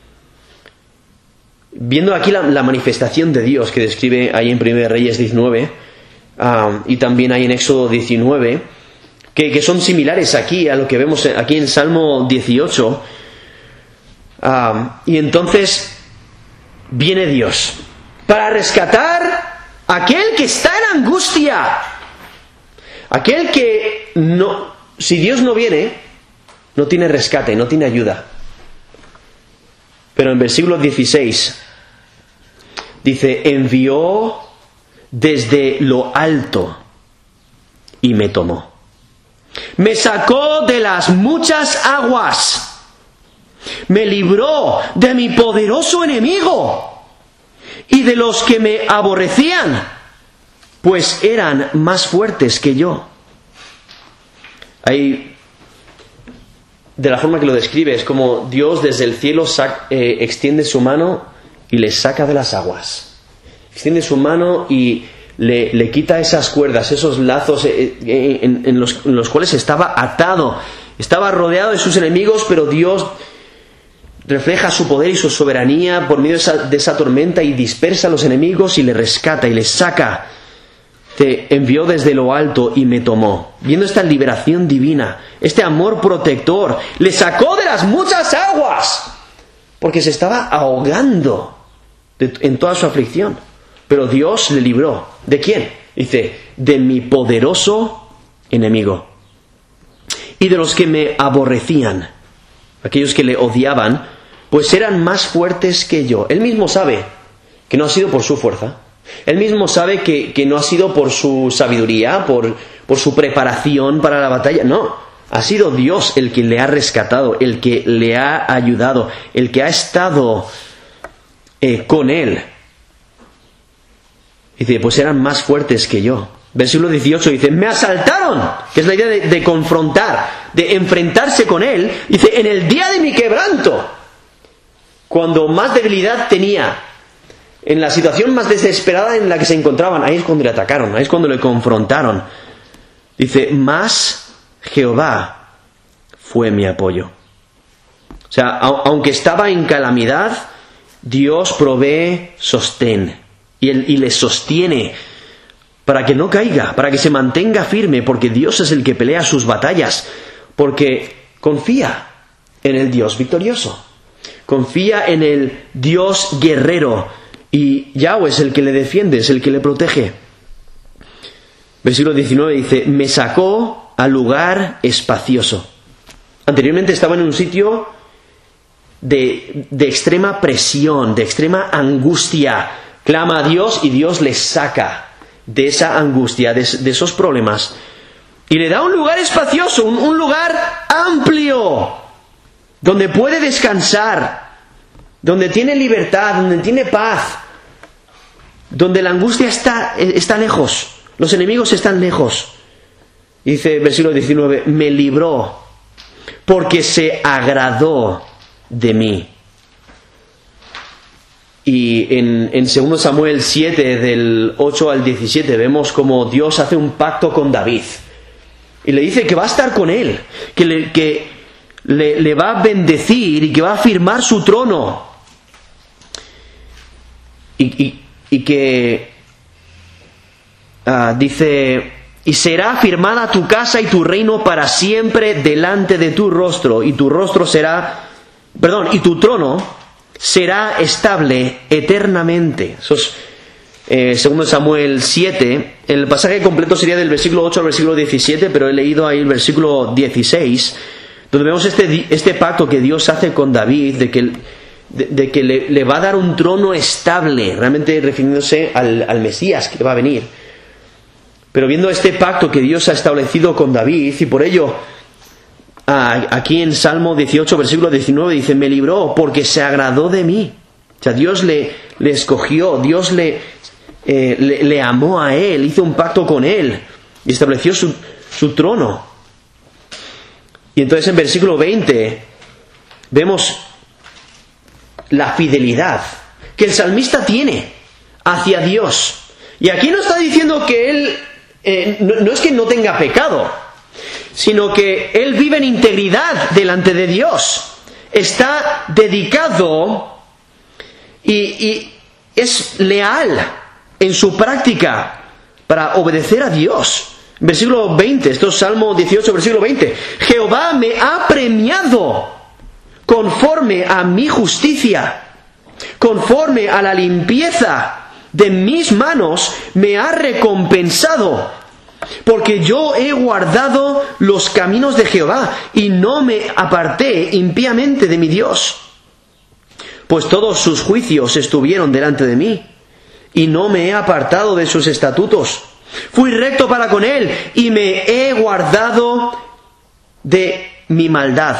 Viendo aquí la, la manifestación de Dios que describe ahí en Primero de Reyes diecinueve uh, y también ahí en Éxodo diecinueve, que, que son similares aquí a lo que vemos aquí en Salmo dieciocho. Uh, y entonces viene Dios para rescatar a aquel que está en angustia, aquel que no, si Dios no viene, no tiene rescate, no tiene ayuda. Pero en versículo dieciséis dice, envió desde lo alto y me tomó. Me sacó de las muchas aguas. Me libró de mi poderoso enemigo y de los que me aborrecían, pues eran más fuertes que yo. Hay de la forma que lo describe, es como Dios desde el cielo sac, eh, extiende su mano y le saca de las aguas. Extiende su mano y le, le quita esas cuerdas, esos lazos eh, eh, en, en, los, en los cuales estaba atado. Estaba rodeado de sus enemigos, pero Dios refleja su poder y su soberanía por medio de esa, de esa tormenta y dispersa a los enemigos y le rescata y le saca. Te envió desde lo alto y me tomó. Viendo esta liberación divina, este amor protector, le sacó de las muchas aguas, porque se estaba ahogando de, en toda su aflicción. Pero Dios le libró. ¿De quién? Dice, de mi poderoso enemigo. Y de los que me aborrecían, aquellos que le odiaban, pues eran más fuertes que yo. Él mismo sabe que no ha sido por su fuerza. Él mismo sabe que, que no ha sido por su sabiduría, por, por su preparación para la batalla. No, ha sido Dios el que le ha rescatado, el que le ha ayudado, el que ha estado eh, con él. Dice, pues eran más fuertes que yo. Versículo dieciocho dice, me asaltaron, que es la idea de, de confrontar, de enfrentarse con él. Dice, en el día de mi quebranto, cuando más debilidad tenía, en la situación más desesperada en la que se encontraban, ahí es cuando le atacaron, ahí es cuando le confrontaron. Dice, mas Jehová fue mi apoyo. O sea, a- aunque estaba en calamidad, Dios provee sostén y, él, y le sostiene para que no caiga, para que se mantenga firme, porque Dios es el que pelea sus batallas, porque confía en el Dios victorioso, confía en el Dios guerrero. Y Yahweh es el que le defiende, es el que le protege. Versículo diecinueve dice, me sacó al lugar espacioso. Anteriormente estaba en un sitio de, de extrema presión, de extrema angustia. Clama a Dios y Dios le saca de esa angustia, de, de esos problemas. Y le da un lugar espacioso, un, un lugar amplio, donde puede descansar, donde tiene libertad, donde tiene paz, donde la angustia está, está lejos, los enemigos están lejos. Dice versículo diecinueve, me libró porque se agradó de mí. Y en, en segundo Samuel siete, del ocho al diecisiete, vemos como Dios hace un pacto con David. Y le dice que va a estar con él, que le, que le, le va a bendecir y que va a firmar su trono. Y, y, y que uh, dice, y será firmada tu casa y tu reino para siempre delante de tu rostro, y tu rostro será, perdón, y tu trono será estable eternamente. Eso es eh, segundo Samuel siete. El pasaje completo sería del versículo ocho al versículo diecisiete, pero he leído ahí el versículo dieciséis, donde vemos este, este pacto que Dios hace con David, de que de, de que le, le va a dar un trono estable, realmente refiriéndose al, al Mesías que va a venir. Pero viendo este pacto que Dios ha establecido con David, y por ello aquí en Salmo dieciocho, versículo diecinueve, dice: me libró porque se agradó de mí. O sea, Dios le, le escogió, Dios le, eh, le, le amó a él, hizo un pacto con él y estableció su, su trono. Y entonces en versículo veinte vemos la fidelidad que el salmista tiene hacia Dios. Y aquí no está diciendo que él, eh, no, no es que no tenga pecado, sino que él vive en integridad delante de Dios. Está dedicado y, y es leal en su práctica para obedecer a Dios. Versículo veinte, esto es Salmo dieciocho, versículo veinte. Jehová me ha premiado conforme a mi justicia, conforme a la limpieza de mis manos me ha recompensado, porque yo he guardado los caminos de Jehová y no me aparté impíamente de mi Dios. Pues todos sus juicios estuvieron delante de mí y no me he apartado de sus estatutos. Fui recto para con él y me he guardado de mi maldad,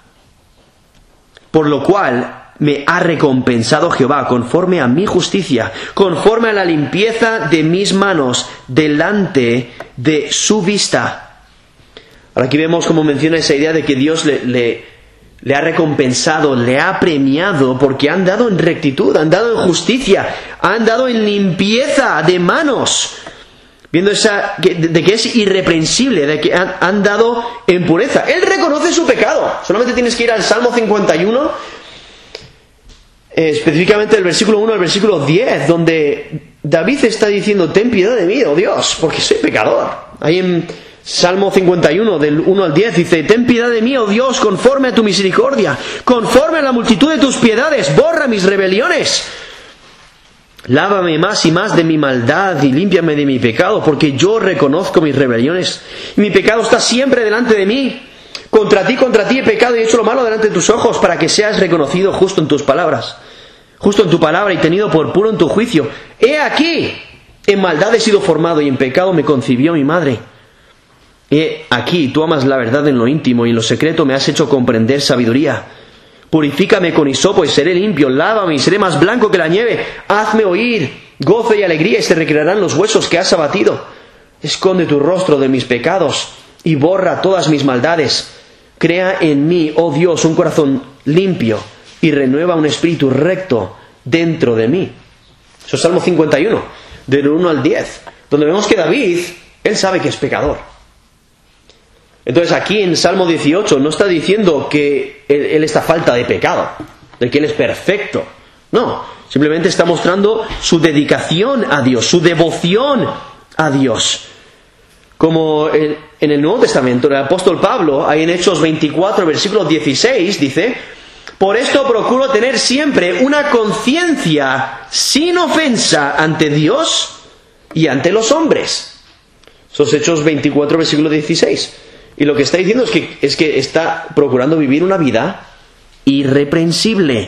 por lo cual me ha recompensado Jehová conforme a mi justicia, conforme a la limpieza de mis manos delante de su vista. Ahora aquí vemos como menciona esa idea de que Dios le, le, le ha recompensado, le ha premiado, porque han dado en rectitud, han dado en justicia, han dado en limpieza de manos, viendo esa de, de que es irreprensible, de que han, han dado en pureza. Él reconoce su pecado. Solamente tienes que ir al Salmo cincuenta y uno, eh, específicamente el versículo uno al versículo diez, donde David está diciendo: ten piedad de mí, oh Dios, porque soy pecador. Ahí en Salmo cincuenta y uno, del uno al diez, dice: ten piedad de mí, oh Dios, conforme a tu misericordia, conforme a la multitud de tus piedades, borra mis rebeliones. Lávame más y más de mi maldad y límpiame de mi pecado, porque yo reconozco mis rebeliones y mi pecado está siempre delante de mí. Contra ti, contra ti he pecado y he hecho lo malo delante de tus ojos, para que seas reconocido justo en tus palabras, justo en tu palabra y tenido por puro en tu juicio. He aquí, en maldad he sido formado y en pecado me concibió mi madre. He aquí, tú amas la verdad en lo íntimo y en lo secreto me has hecho comprender sabiduría. Purifícame con hisopo y seré limpio, lávame y seré más blanco que la nieve. Hazme oír gozo y alegría y se recrearán los huesos que has abatido. Esconde tu rostro de mis pecados y borra todas mis maldades. Crea en mí, oh Dios, un corazón limpio y renueva un espíritu recto dentro de mí. Eso es Salmo cincuenta y uno, del uno al diez, donde vemos que David, él sabe que es pecador. Entonces aquí en Salmo dieciocho no está diciendo que él, él está falta de pecado, de que él es perfecto. No, simplemente está mostrando su dedicación a Dios, su devoción a Dios. Como en, en el Nuevo Testamento, el apóstol Pablo, ahí en Hechos veinticuatro, versículo dieciséis, dice: por esto procuro tener siempre una conciencia sin ofensa ante Dios y ante los hombres. Esos Hechos veinticuatro, versículo dieciséis. Y lo que está diciendo es que, es que está procurando vivir una vida irreprensible.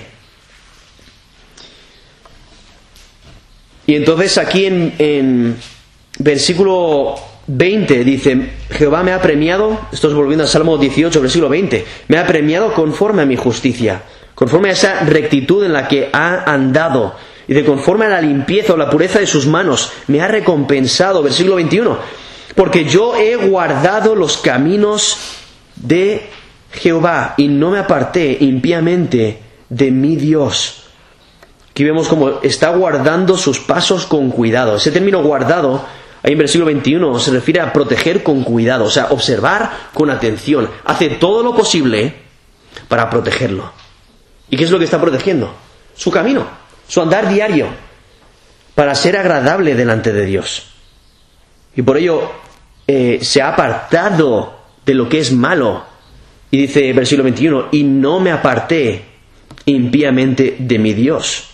Y entonces aquí en, en versículo veinte dice: Jehová me ha premiado, esto es volviendo al Salmo dieciocho, versículo veinte, me ha premiado conforme a mi justicia, conforme a esa rectitud en la que ha andado, y de conforme a la limpieza o la pureza de sus manos, me ha recompensado. Versículo veintiuno, porque yo he guardado los caminos de Jehová y no me aparté impíamente de mi Dios. Aquí vemos cómo está guardando sus pasos con cuidado. Ese término guardado, ahí en versículo veintiuno, se refiere a proteger con cuidado, o sea, observar con atención. Hace todo lo posible para protegerlo. ¿Y qué es lo que está protegiendo? Su camino, su andar diario, para ser agradable delante de Dios. Y por ello eh, se ha apartado de lo que es malo. Y dice versículo veintiuno, y no me aparté impíamente de mi Dios.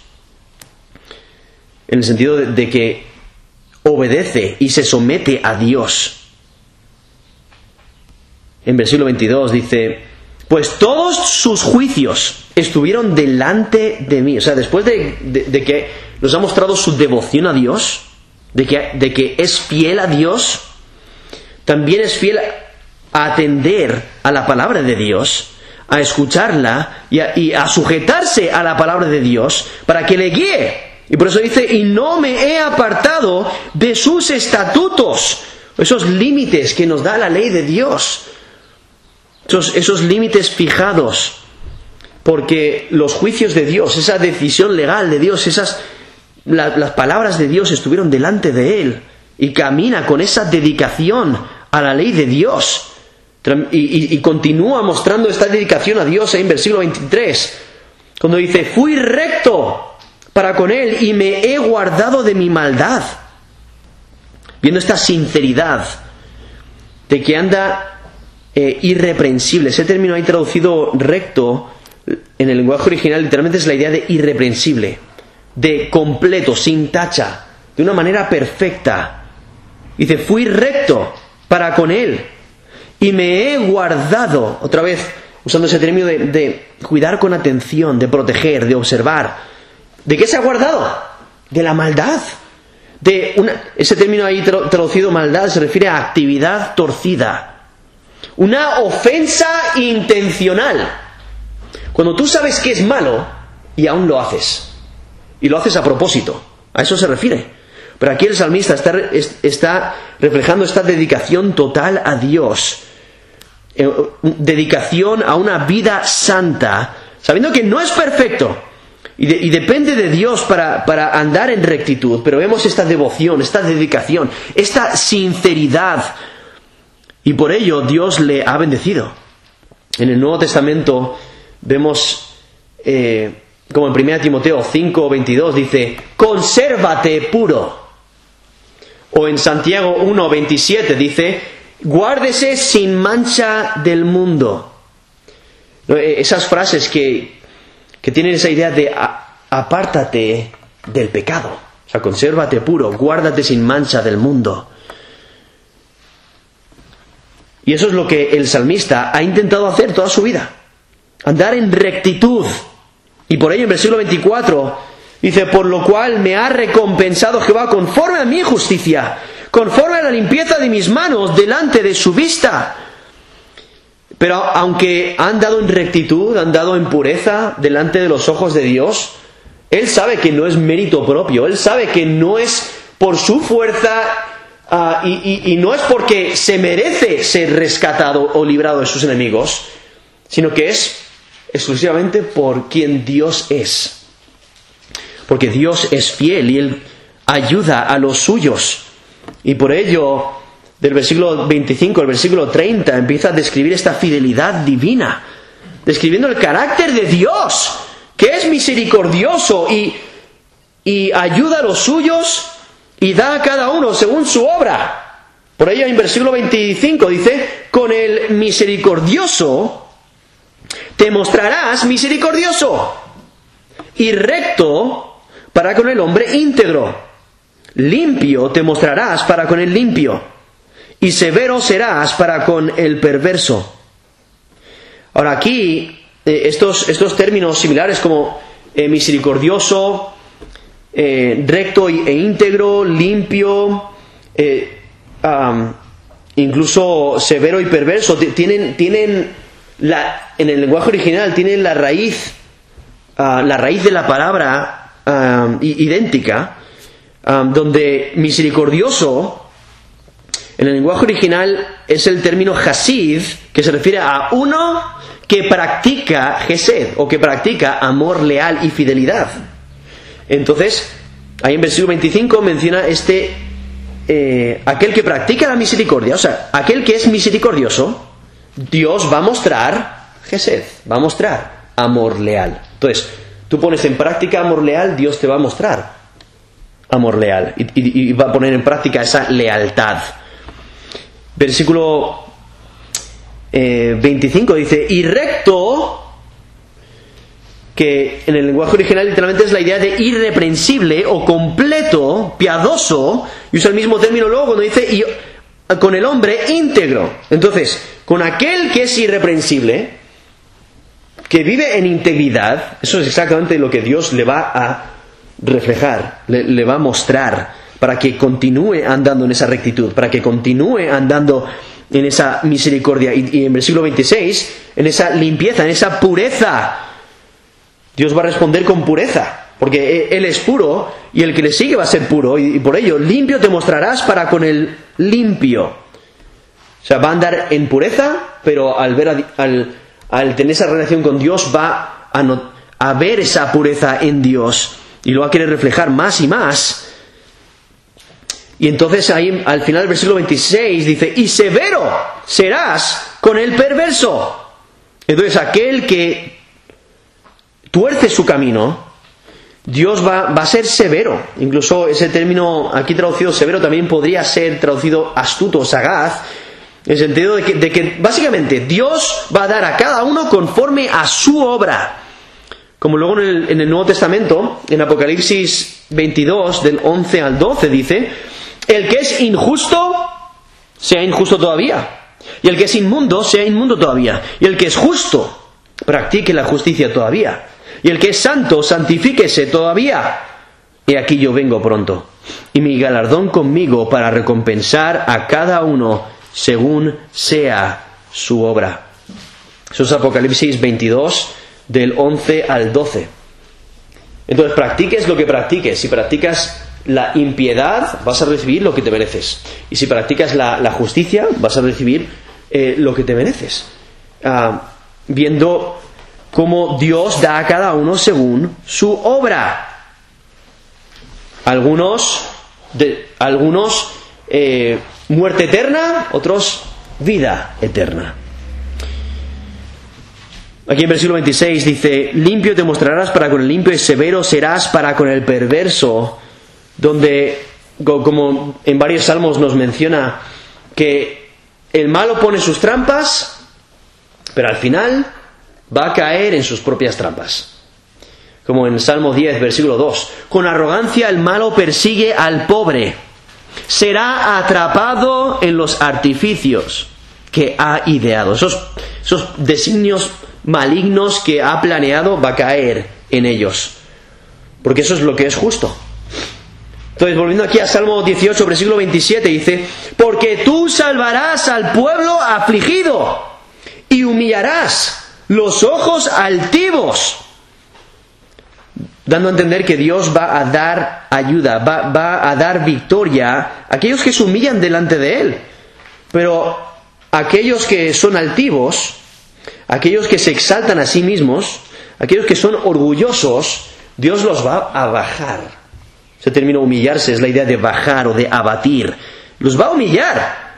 En el sentido de, de que obedece y se somete a Dios. En versículo veintidós dice: pues todos sus juicios estuvieron delante de mí. O sea, después de, de, de que nos ha mostrado su devoción a Dios, de que, de que es fiel a Dios, también es fiel a atender a la palabra de Dios, a escucharla y a, y a sujetarse a la palabra de Dios para que le guíe. Y por eso dice, y no me he apartado de sus estatutos, esos límites que nos da la ley de Dios, esos, esos límites fijados, porque los juicios de Dios, esa decisión legal de Dios, esas la, las palabras de Dios estuvieron delante de él, y camina con esa dedicación a la ley de Dios. Y, y, y continúa mostrando esta dedicación a Dios en versículo veintitrés, cuando dice, fui recto para con él y me he guardado de mi maldad. Viendo esta sinceridad de que anda eh, irreprensible. Ese término ahí traducido recto en el lenguaje original literalmente es la idea de irreprensible, de completo, sin tacha, de una manera perfecta. Dice, fui recto para con él y me he guardado, otra vez usando ese término de, de cuidar con atención, de proteger, de observar. ¿De qué se ha guardado? De la maldad. De una, ese término ahí traducido maldad se refiere a actividad torcida, una ofensa intencional. Cuando tú sabes que es malo y aún lo haces, y lo haces a propósito, a eso se refiere. Pero aquí el salmista está, está reflejando esta dedicación total a Dios, eh, dedicación a una vida santa, sabiendo que no es perfecto, y, de, y depende de Dios para, para andar en rectitud, pero vemos esta devoción, esta dedicación, esta sinceridad, y por ello Dios le ha bendecido. En el Nuevo Testamento vemos, eh, como en primera Timoteo cinco veintidós dice, consérvate puro. O en Santiago uno veintisiete dice, guárdese sin mancha del mundo. Esas frases que, que tienen esa idea de a, apártate del pecado. O sea, consérvate puro, guárdate sin mancha del mundo. Y eso es lo que el salmista ha intentado hacer toda su vida. Andar en rectitud. Y por ello en versículo veinticuatro dice, por lo cual me ha recompensado Jehová conforme a mi justicia, conforme a la limpieza de mis manos delante de su vista. Pero aunque ha andado en rectitud, ha andado en pureza delante de los ojos de Dios, él sabe que no es mérito propio, él sabe que no es por su fuerza uh, y, y, y no es porque se merece ser rescatado o librado de sus enemigos, sino que es exclusivamente por quien Dios es. Porque Dios es fiel y Él ayuda a los suyos. Y por ello, del versículo veinticinco al versículo treinta, empieza a describir esta fidelidad divina, describiendo el carácter de Dios, que es misericordioso y, y ayuda a los suyos y da a cada uno según su obra. Por ello, en versículo veinticinco dice, con el misericordioso te mostrarás misericordioso y recto para con el hombre íntegro. Limpio te mostrarás para con el limpio y severo serás para con el perverso. Ahora aquí, eh, estos, estos términos similares como eh, misericordioso, eh, recto e íntegro, limpio, eh, um, incluso severo y perverso, t- tienen, tienen la, en el lenguaje original tienen la raíz, uh, la raíz de la palabra uh, idéntica, um, donde misericordioso en el lenguaje original es el término hasid, que se refiere a uno que practica gesed, o que practica amor leal y fidelidad. Entonces, ahí en versículo veinticinco menciona este, eh, aquel que practica la misericordia, o sea, aquel que es misericordioso, Dios va a mostrar gesed, va a mostrar amor leal. Entonces, tú pones en práctica amor leal, Dios te va a mostrar amor leal, y, y, y va a poner en práctica esa lealtad. Versículo eh, veinticinco dice, y recto, que en el lenguaje original literalmente es la idea de irreprensible o completo, piadoso, y usa el mismo término luego cuando dice, y con el hombre íntegro. Entonces, con aquel que es irreprensible, que vive en integridad, eso es exactamente lo que Dios le va a reflejar, le, le va a mostrar, para que continúe andando en esa rectitud, para que continúe andando en esa misericordia. Y, y en versículo veintiséis, en esa limpieza, en esa pureza, Dios va a responder con pureza, porque Él es puro y el que le sigue va a ser puro, y, y por ello, limpio te mostrarás para con el limpio. O sea, va a andar en pureza, pero al ver a, al, al tener esa relación con Dios va a, no, a ver esa pureza en Dios y lo va a querer reflejar más y más. Y entonces ahí al final del versículo veintiséis dice, y severo serás con el perverso. Entonces aquel que tuerce su camino, Dios va, va a ser severo. Incluso ese término aquí traducido severo también podría ser traducido astuto o sagaz, en el sentido de que, de que básicamente Dios va a dar a cada uno conforme a su obra. Como luego en el, en el Nuevo Testamento, en Apocalipsis veintidós, del once al doce, dice, el que es injusto, sea injusto todavía. Y el que es inmundo, sea inmundo todavía. Y el que es justo, practique la justicia todavía. Y el que es santo, santifíquese todavía. He aquí yo vengo pronto. Y mi galardón conmigo para recompensar a cada uno según sea su obra. Eso es Apocalipsis veintidós, del once al doce. Entonces, practiques lo que practiques. Si practicas la impiedad, vas a recibir lo que te mereces. Y si practicas la, la justicia, vas a recibir eh, lo que te mereces. Ah, viendo cómo Dios da a cada uno según su obra. Algunos, de, algunos eh, muerte eterna, otros vida eterna. Aquí en versículo veintiséis dice, limpio te mostrarás para con el limpio y severo serás para con el perverso, donde, como en varios salmos nos menciona, que el malo pone sus trampas, pero al final va a caer en sus propias trampas. Como en Salmo diez, versículo dos, con arrogancia el malo persigue al pobre, será atrapado en los artificios que ha ideado. Esos, esos designios malignos que ha planeado, va a caer en ellos, porque eso es lo que es justo. Entonces, volviendo aquí a Salmo dieciocho, versículo veintisiete, dice, porque tú salvarás al pueblo afligido y humillarás los ojos altivos, dando a entender que Dios va a dar ayuda, va, va a dar victoria a aquellos que se humillan delante de Él. Pero aquellos que son altivos, aquellos que se exaltan a sí mismos, aquellos que son orgullosos, Dios los va a bajar. Ese término humillarse es la idea de bajar o de abatir. Los va a humillar.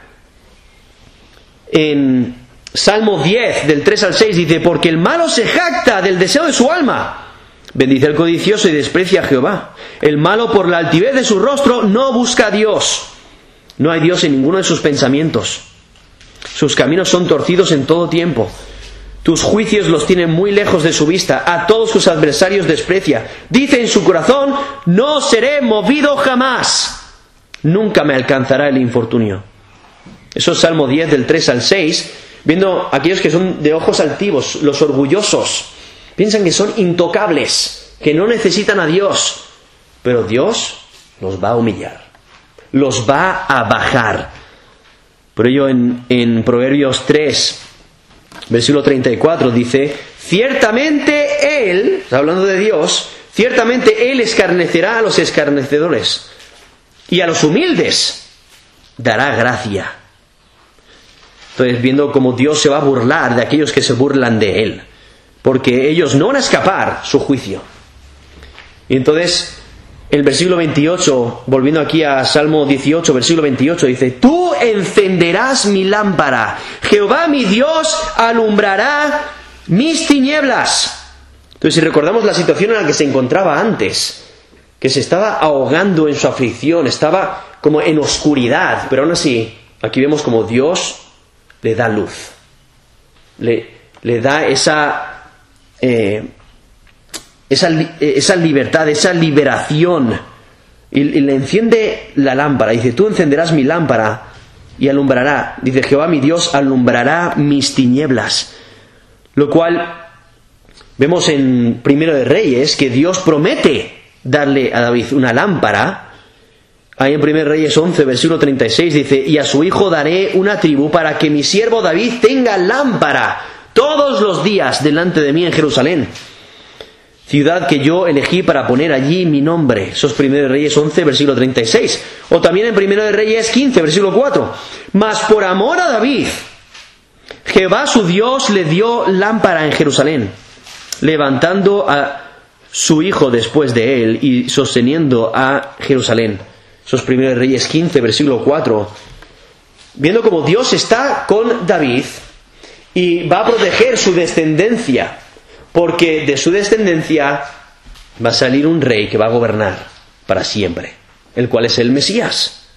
En Salmo diez, del tres al seis, dice, porque el malo se jacta del deseo de su alma. Bendice al codicioso y desprecia a Jehová. El malo por la altivez de su rostro no busca a Dios. No hay Dios en ninguno de sus pensamientos. Sus caminos son torcidos en todo tiempo. Tus juicios los tienen muy lejos de su vista. A todos sus adversarios desprecia. Dice en su corazón, no seré movido jamás. Nunca me alcanzará el infortunio. Eso es Salmo diez, del tres al seis. Viendo aquellos que son de ojos altivos, los orgullosos. Piensan que son intocables, que no necesitan a Dios. Pero Dios los va a humillar. Los va a bajar. Por ello en, en Proverbios tres, versículo treinta y cuatro dice, ciertamente Él, hablando de Dios, ciertamente Él escarnecerá a los escarnecedores y a los humildes dará gracia. Entonces, viendo cómo Dios se va a burlar de aquellos que se burlan de Él, porque ellos no van a escapar su juicio. Y entonces, el versículo veintiocho, volviendo aquí a Salmo dieciocho, versículo veintiocho, dice, tú encenderás mi lámpara, Jehová mi Dios alumbrará mis tinieblas. Entonces, si recordamos la situación en la que se encontraba antes, que se estaba ahogando en su aflicción, estaba como en oscuridad, pero aún así, aquí vemos como Dios le da luz, le, le da esa... Eh, Esa, esa libertad, esa liberación, y, y le enciende la lámpara. Dice, tú encenderás mi lámpara y alumbrará, dice, Jehová mi Dios alumbrará mis tinieblas. Lo cual Vemos en Primero de Reyes que Dios promete darle a David una lámpara. Ahí en Primero de Reyes once, versículo treinta y seis dice: y a su hijo daré una tribu para que mi siervo David tenga lámpara todos los días delante de mí en Jerusalén, ciudad que yo elegí para poner allí mi nombre. Eso es Primero de Reyes once, versículo treinta y seis. O también en Primero de Reyes quince, versículo cuatro. Mas por amor a David, Jehová su Dios le dio lámpara en Jerusalén, levantando a su hijo después de él y sosteniendo a Jerusalén. Eso es Primero de Reyes quince, versículo cuatro. Viendo como Dios está con David y va a proteger su descendencia, porque de su descendencia va a salir un rey que va a gobernar para siempre, el cual es el Mesías.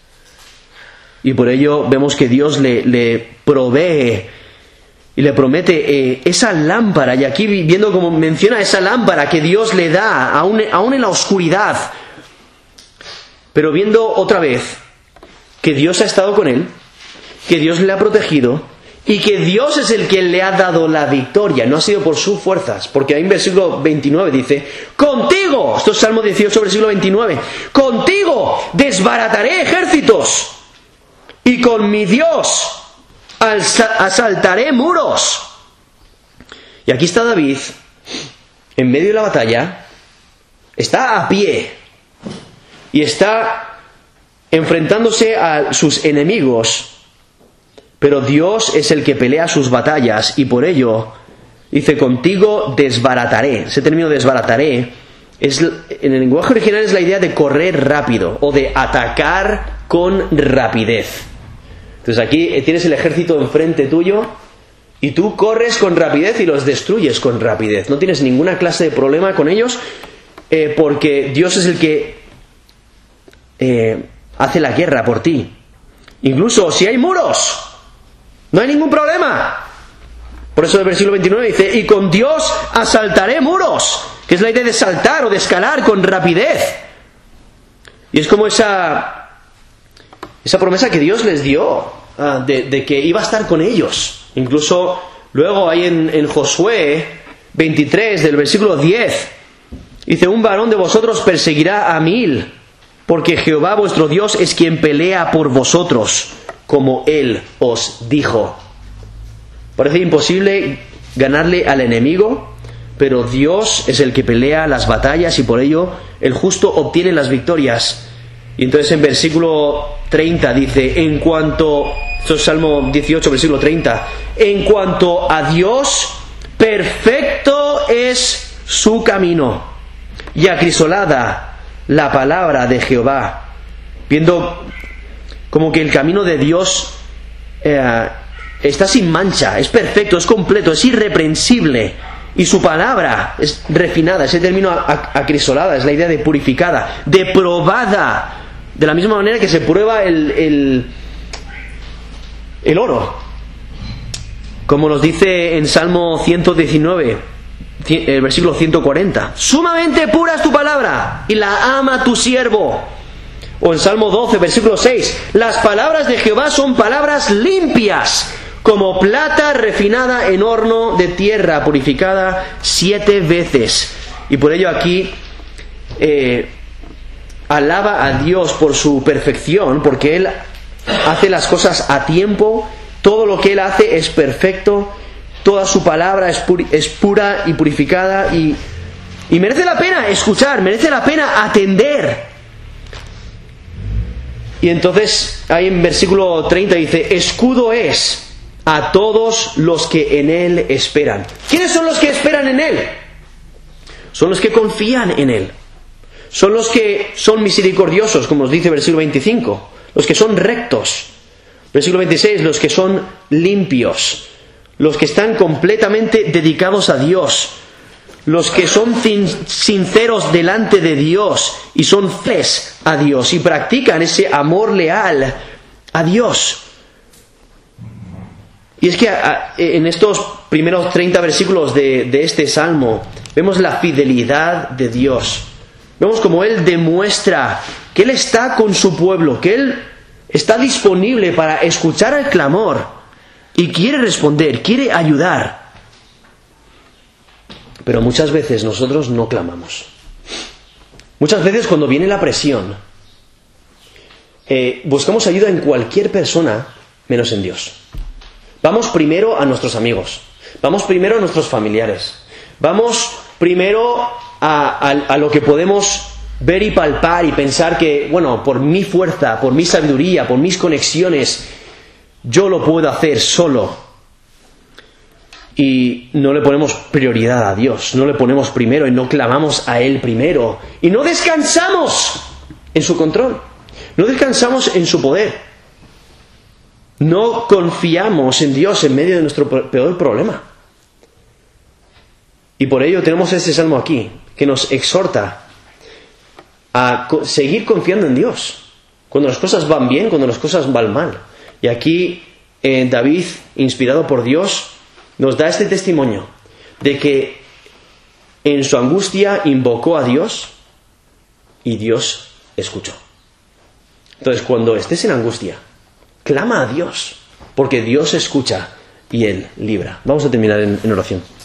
Y por ello vemos que Dios le, le provee y le promete eh, esa lámpara. Y aquí viendo como menciona esa lámpara que Dios le da, aún, aún en la oscuridad, pero viendo otra vez que Dios ha estado con él, que Dios le ha protegido, y que Dios es el que le ha dado la victoria, no ha sido por sus fuerzas, porque ahí en versículo veintinueve dice: contigo, esto es Salmo dieciocho, versículo veintinueve, contigo desbarataré ejércitos, y con mi Dios asaltaré muros. Y aquí está David, en medio de la batalla, está a pie, y está enfrentándose a sus enemigos. Pero Dios es el que pelea sus batallas, y por ello dice: contigo desbarataré. Ese término desbarataré es, en el lenguaje original, es la idea de correr rápido o de atacar con rapidez. Entonces aquí tienes el ejército enfrente tuyo y tú corres con rapidez y los destruyes con rapidez. No tienes ninguna clase de problema con ellos, eh, porque Dios es el que eh, hace la guerra por ti. Incluso si hay muros, no hay ningún problema. Por eso el versículo veintinueve dice: y con Dios asaltaré muros, que es la idea de saltar o de escalar con rapidez. Y es como esa, esa promesa que Dios les dio, uh, de, de que iba a estar con ellos. Incluso luego hay en, en Josué veintitrés, del versículo diez, dice: un varón de vosotros perseguirá a mil, porque Jehová vuestro Dios es quien pelea por vosotros, como Él os dijo. Parece imposible ganarle al enemigo, pero Dios es el que pelea las batallas y por ello el justo obtiene las victorias. Y entonces en versículo treinta dice: en cuanto, esto es Salmo dieciocho, versículo treinta, en cuanto a Dios, perfecto es su camino, y acrisolada la palabra de Jehová. Viendo como que el camino de Dios eh, está sin mancha, es perfecto, es completo, es irreprensible, y su palabra es refinada. Ese término acrisolada es la idea de purificada, de probada, de la misma manera que se prueba el, el, el oro, como nos dice en Salmo ciento diecinueve, el versículo ciento cuarenta: sumamente pura es tu palabra, y la ama tu siervo. O en Salmo doce, versículo seis: las palabras de Jehová son palabras limpias, como plata refinada en horno de tierra, purificada siete veces. Y por ello aquí eh, alaba a Dios por su perfección, porque Él hace las cosas a tiempo, todo lo que Él hace es perfecto, toda su palabra es, pur- es pura y purificada, y, y merece la pena escuchar, merece la pena atender. Y entonces ahí en versículo treinta dice: escudo es a todos los que en Él esperan. ¿Quiénes son los que esperan en Él? Son los que confían en Él. Son los que son misericordiosos, como nos dice el versículo veinticinco. Los que son rectos. Versículo veintiséis: los que son limpios. Los que están completamente dedicados a Dios. Los que son sinceros delante de Dios y son fieles a Dios y practican ese amor leal a Dios. Y es que a, en estos primeros treinta versículos de, de este salmo vemos la fidelidad de Dios. Vemos como Él demuestra que Él está con su pueblo, que Él está disponible para escuchar el clamor y quiere responder, quiere ayudar. Pero muchas veces nosotros no clamamos. Muchas veces cuando viene la presión, eh, buscamos ayuda en cualquier persona menos en Dios. Vamos primero a nuestros amigos, vamos primero a nuestros familiares, vamos primero a, a, a lo que podemos ver y palpar y pensar que, bueno, por mi fuerza, por mi sabiduría, por mis conexiones, yo lo puedo hacer solo. Y no le ponemos prioridad a Dios, no le ponemos primero y no clamamos a Él primero. Y no descansamos en su control, no descansamos en su poder. No confiamos en Dios en medio de nuestro peor problema. Y por ello tenemos este salmo aquí, que nos exhorta a seguir confiando en Dios, cuando las cosas van bien, cuando las cosas van mal. Y aquí eh, David, inspirado por Dios, nos da este testimonio de que en su angustia invocó a Dios y Dios escuchó. Entonces, cuando estés en angustia, clama a Dios, porque Dios escucha y Él libra. Vamos a terminar en, en oración.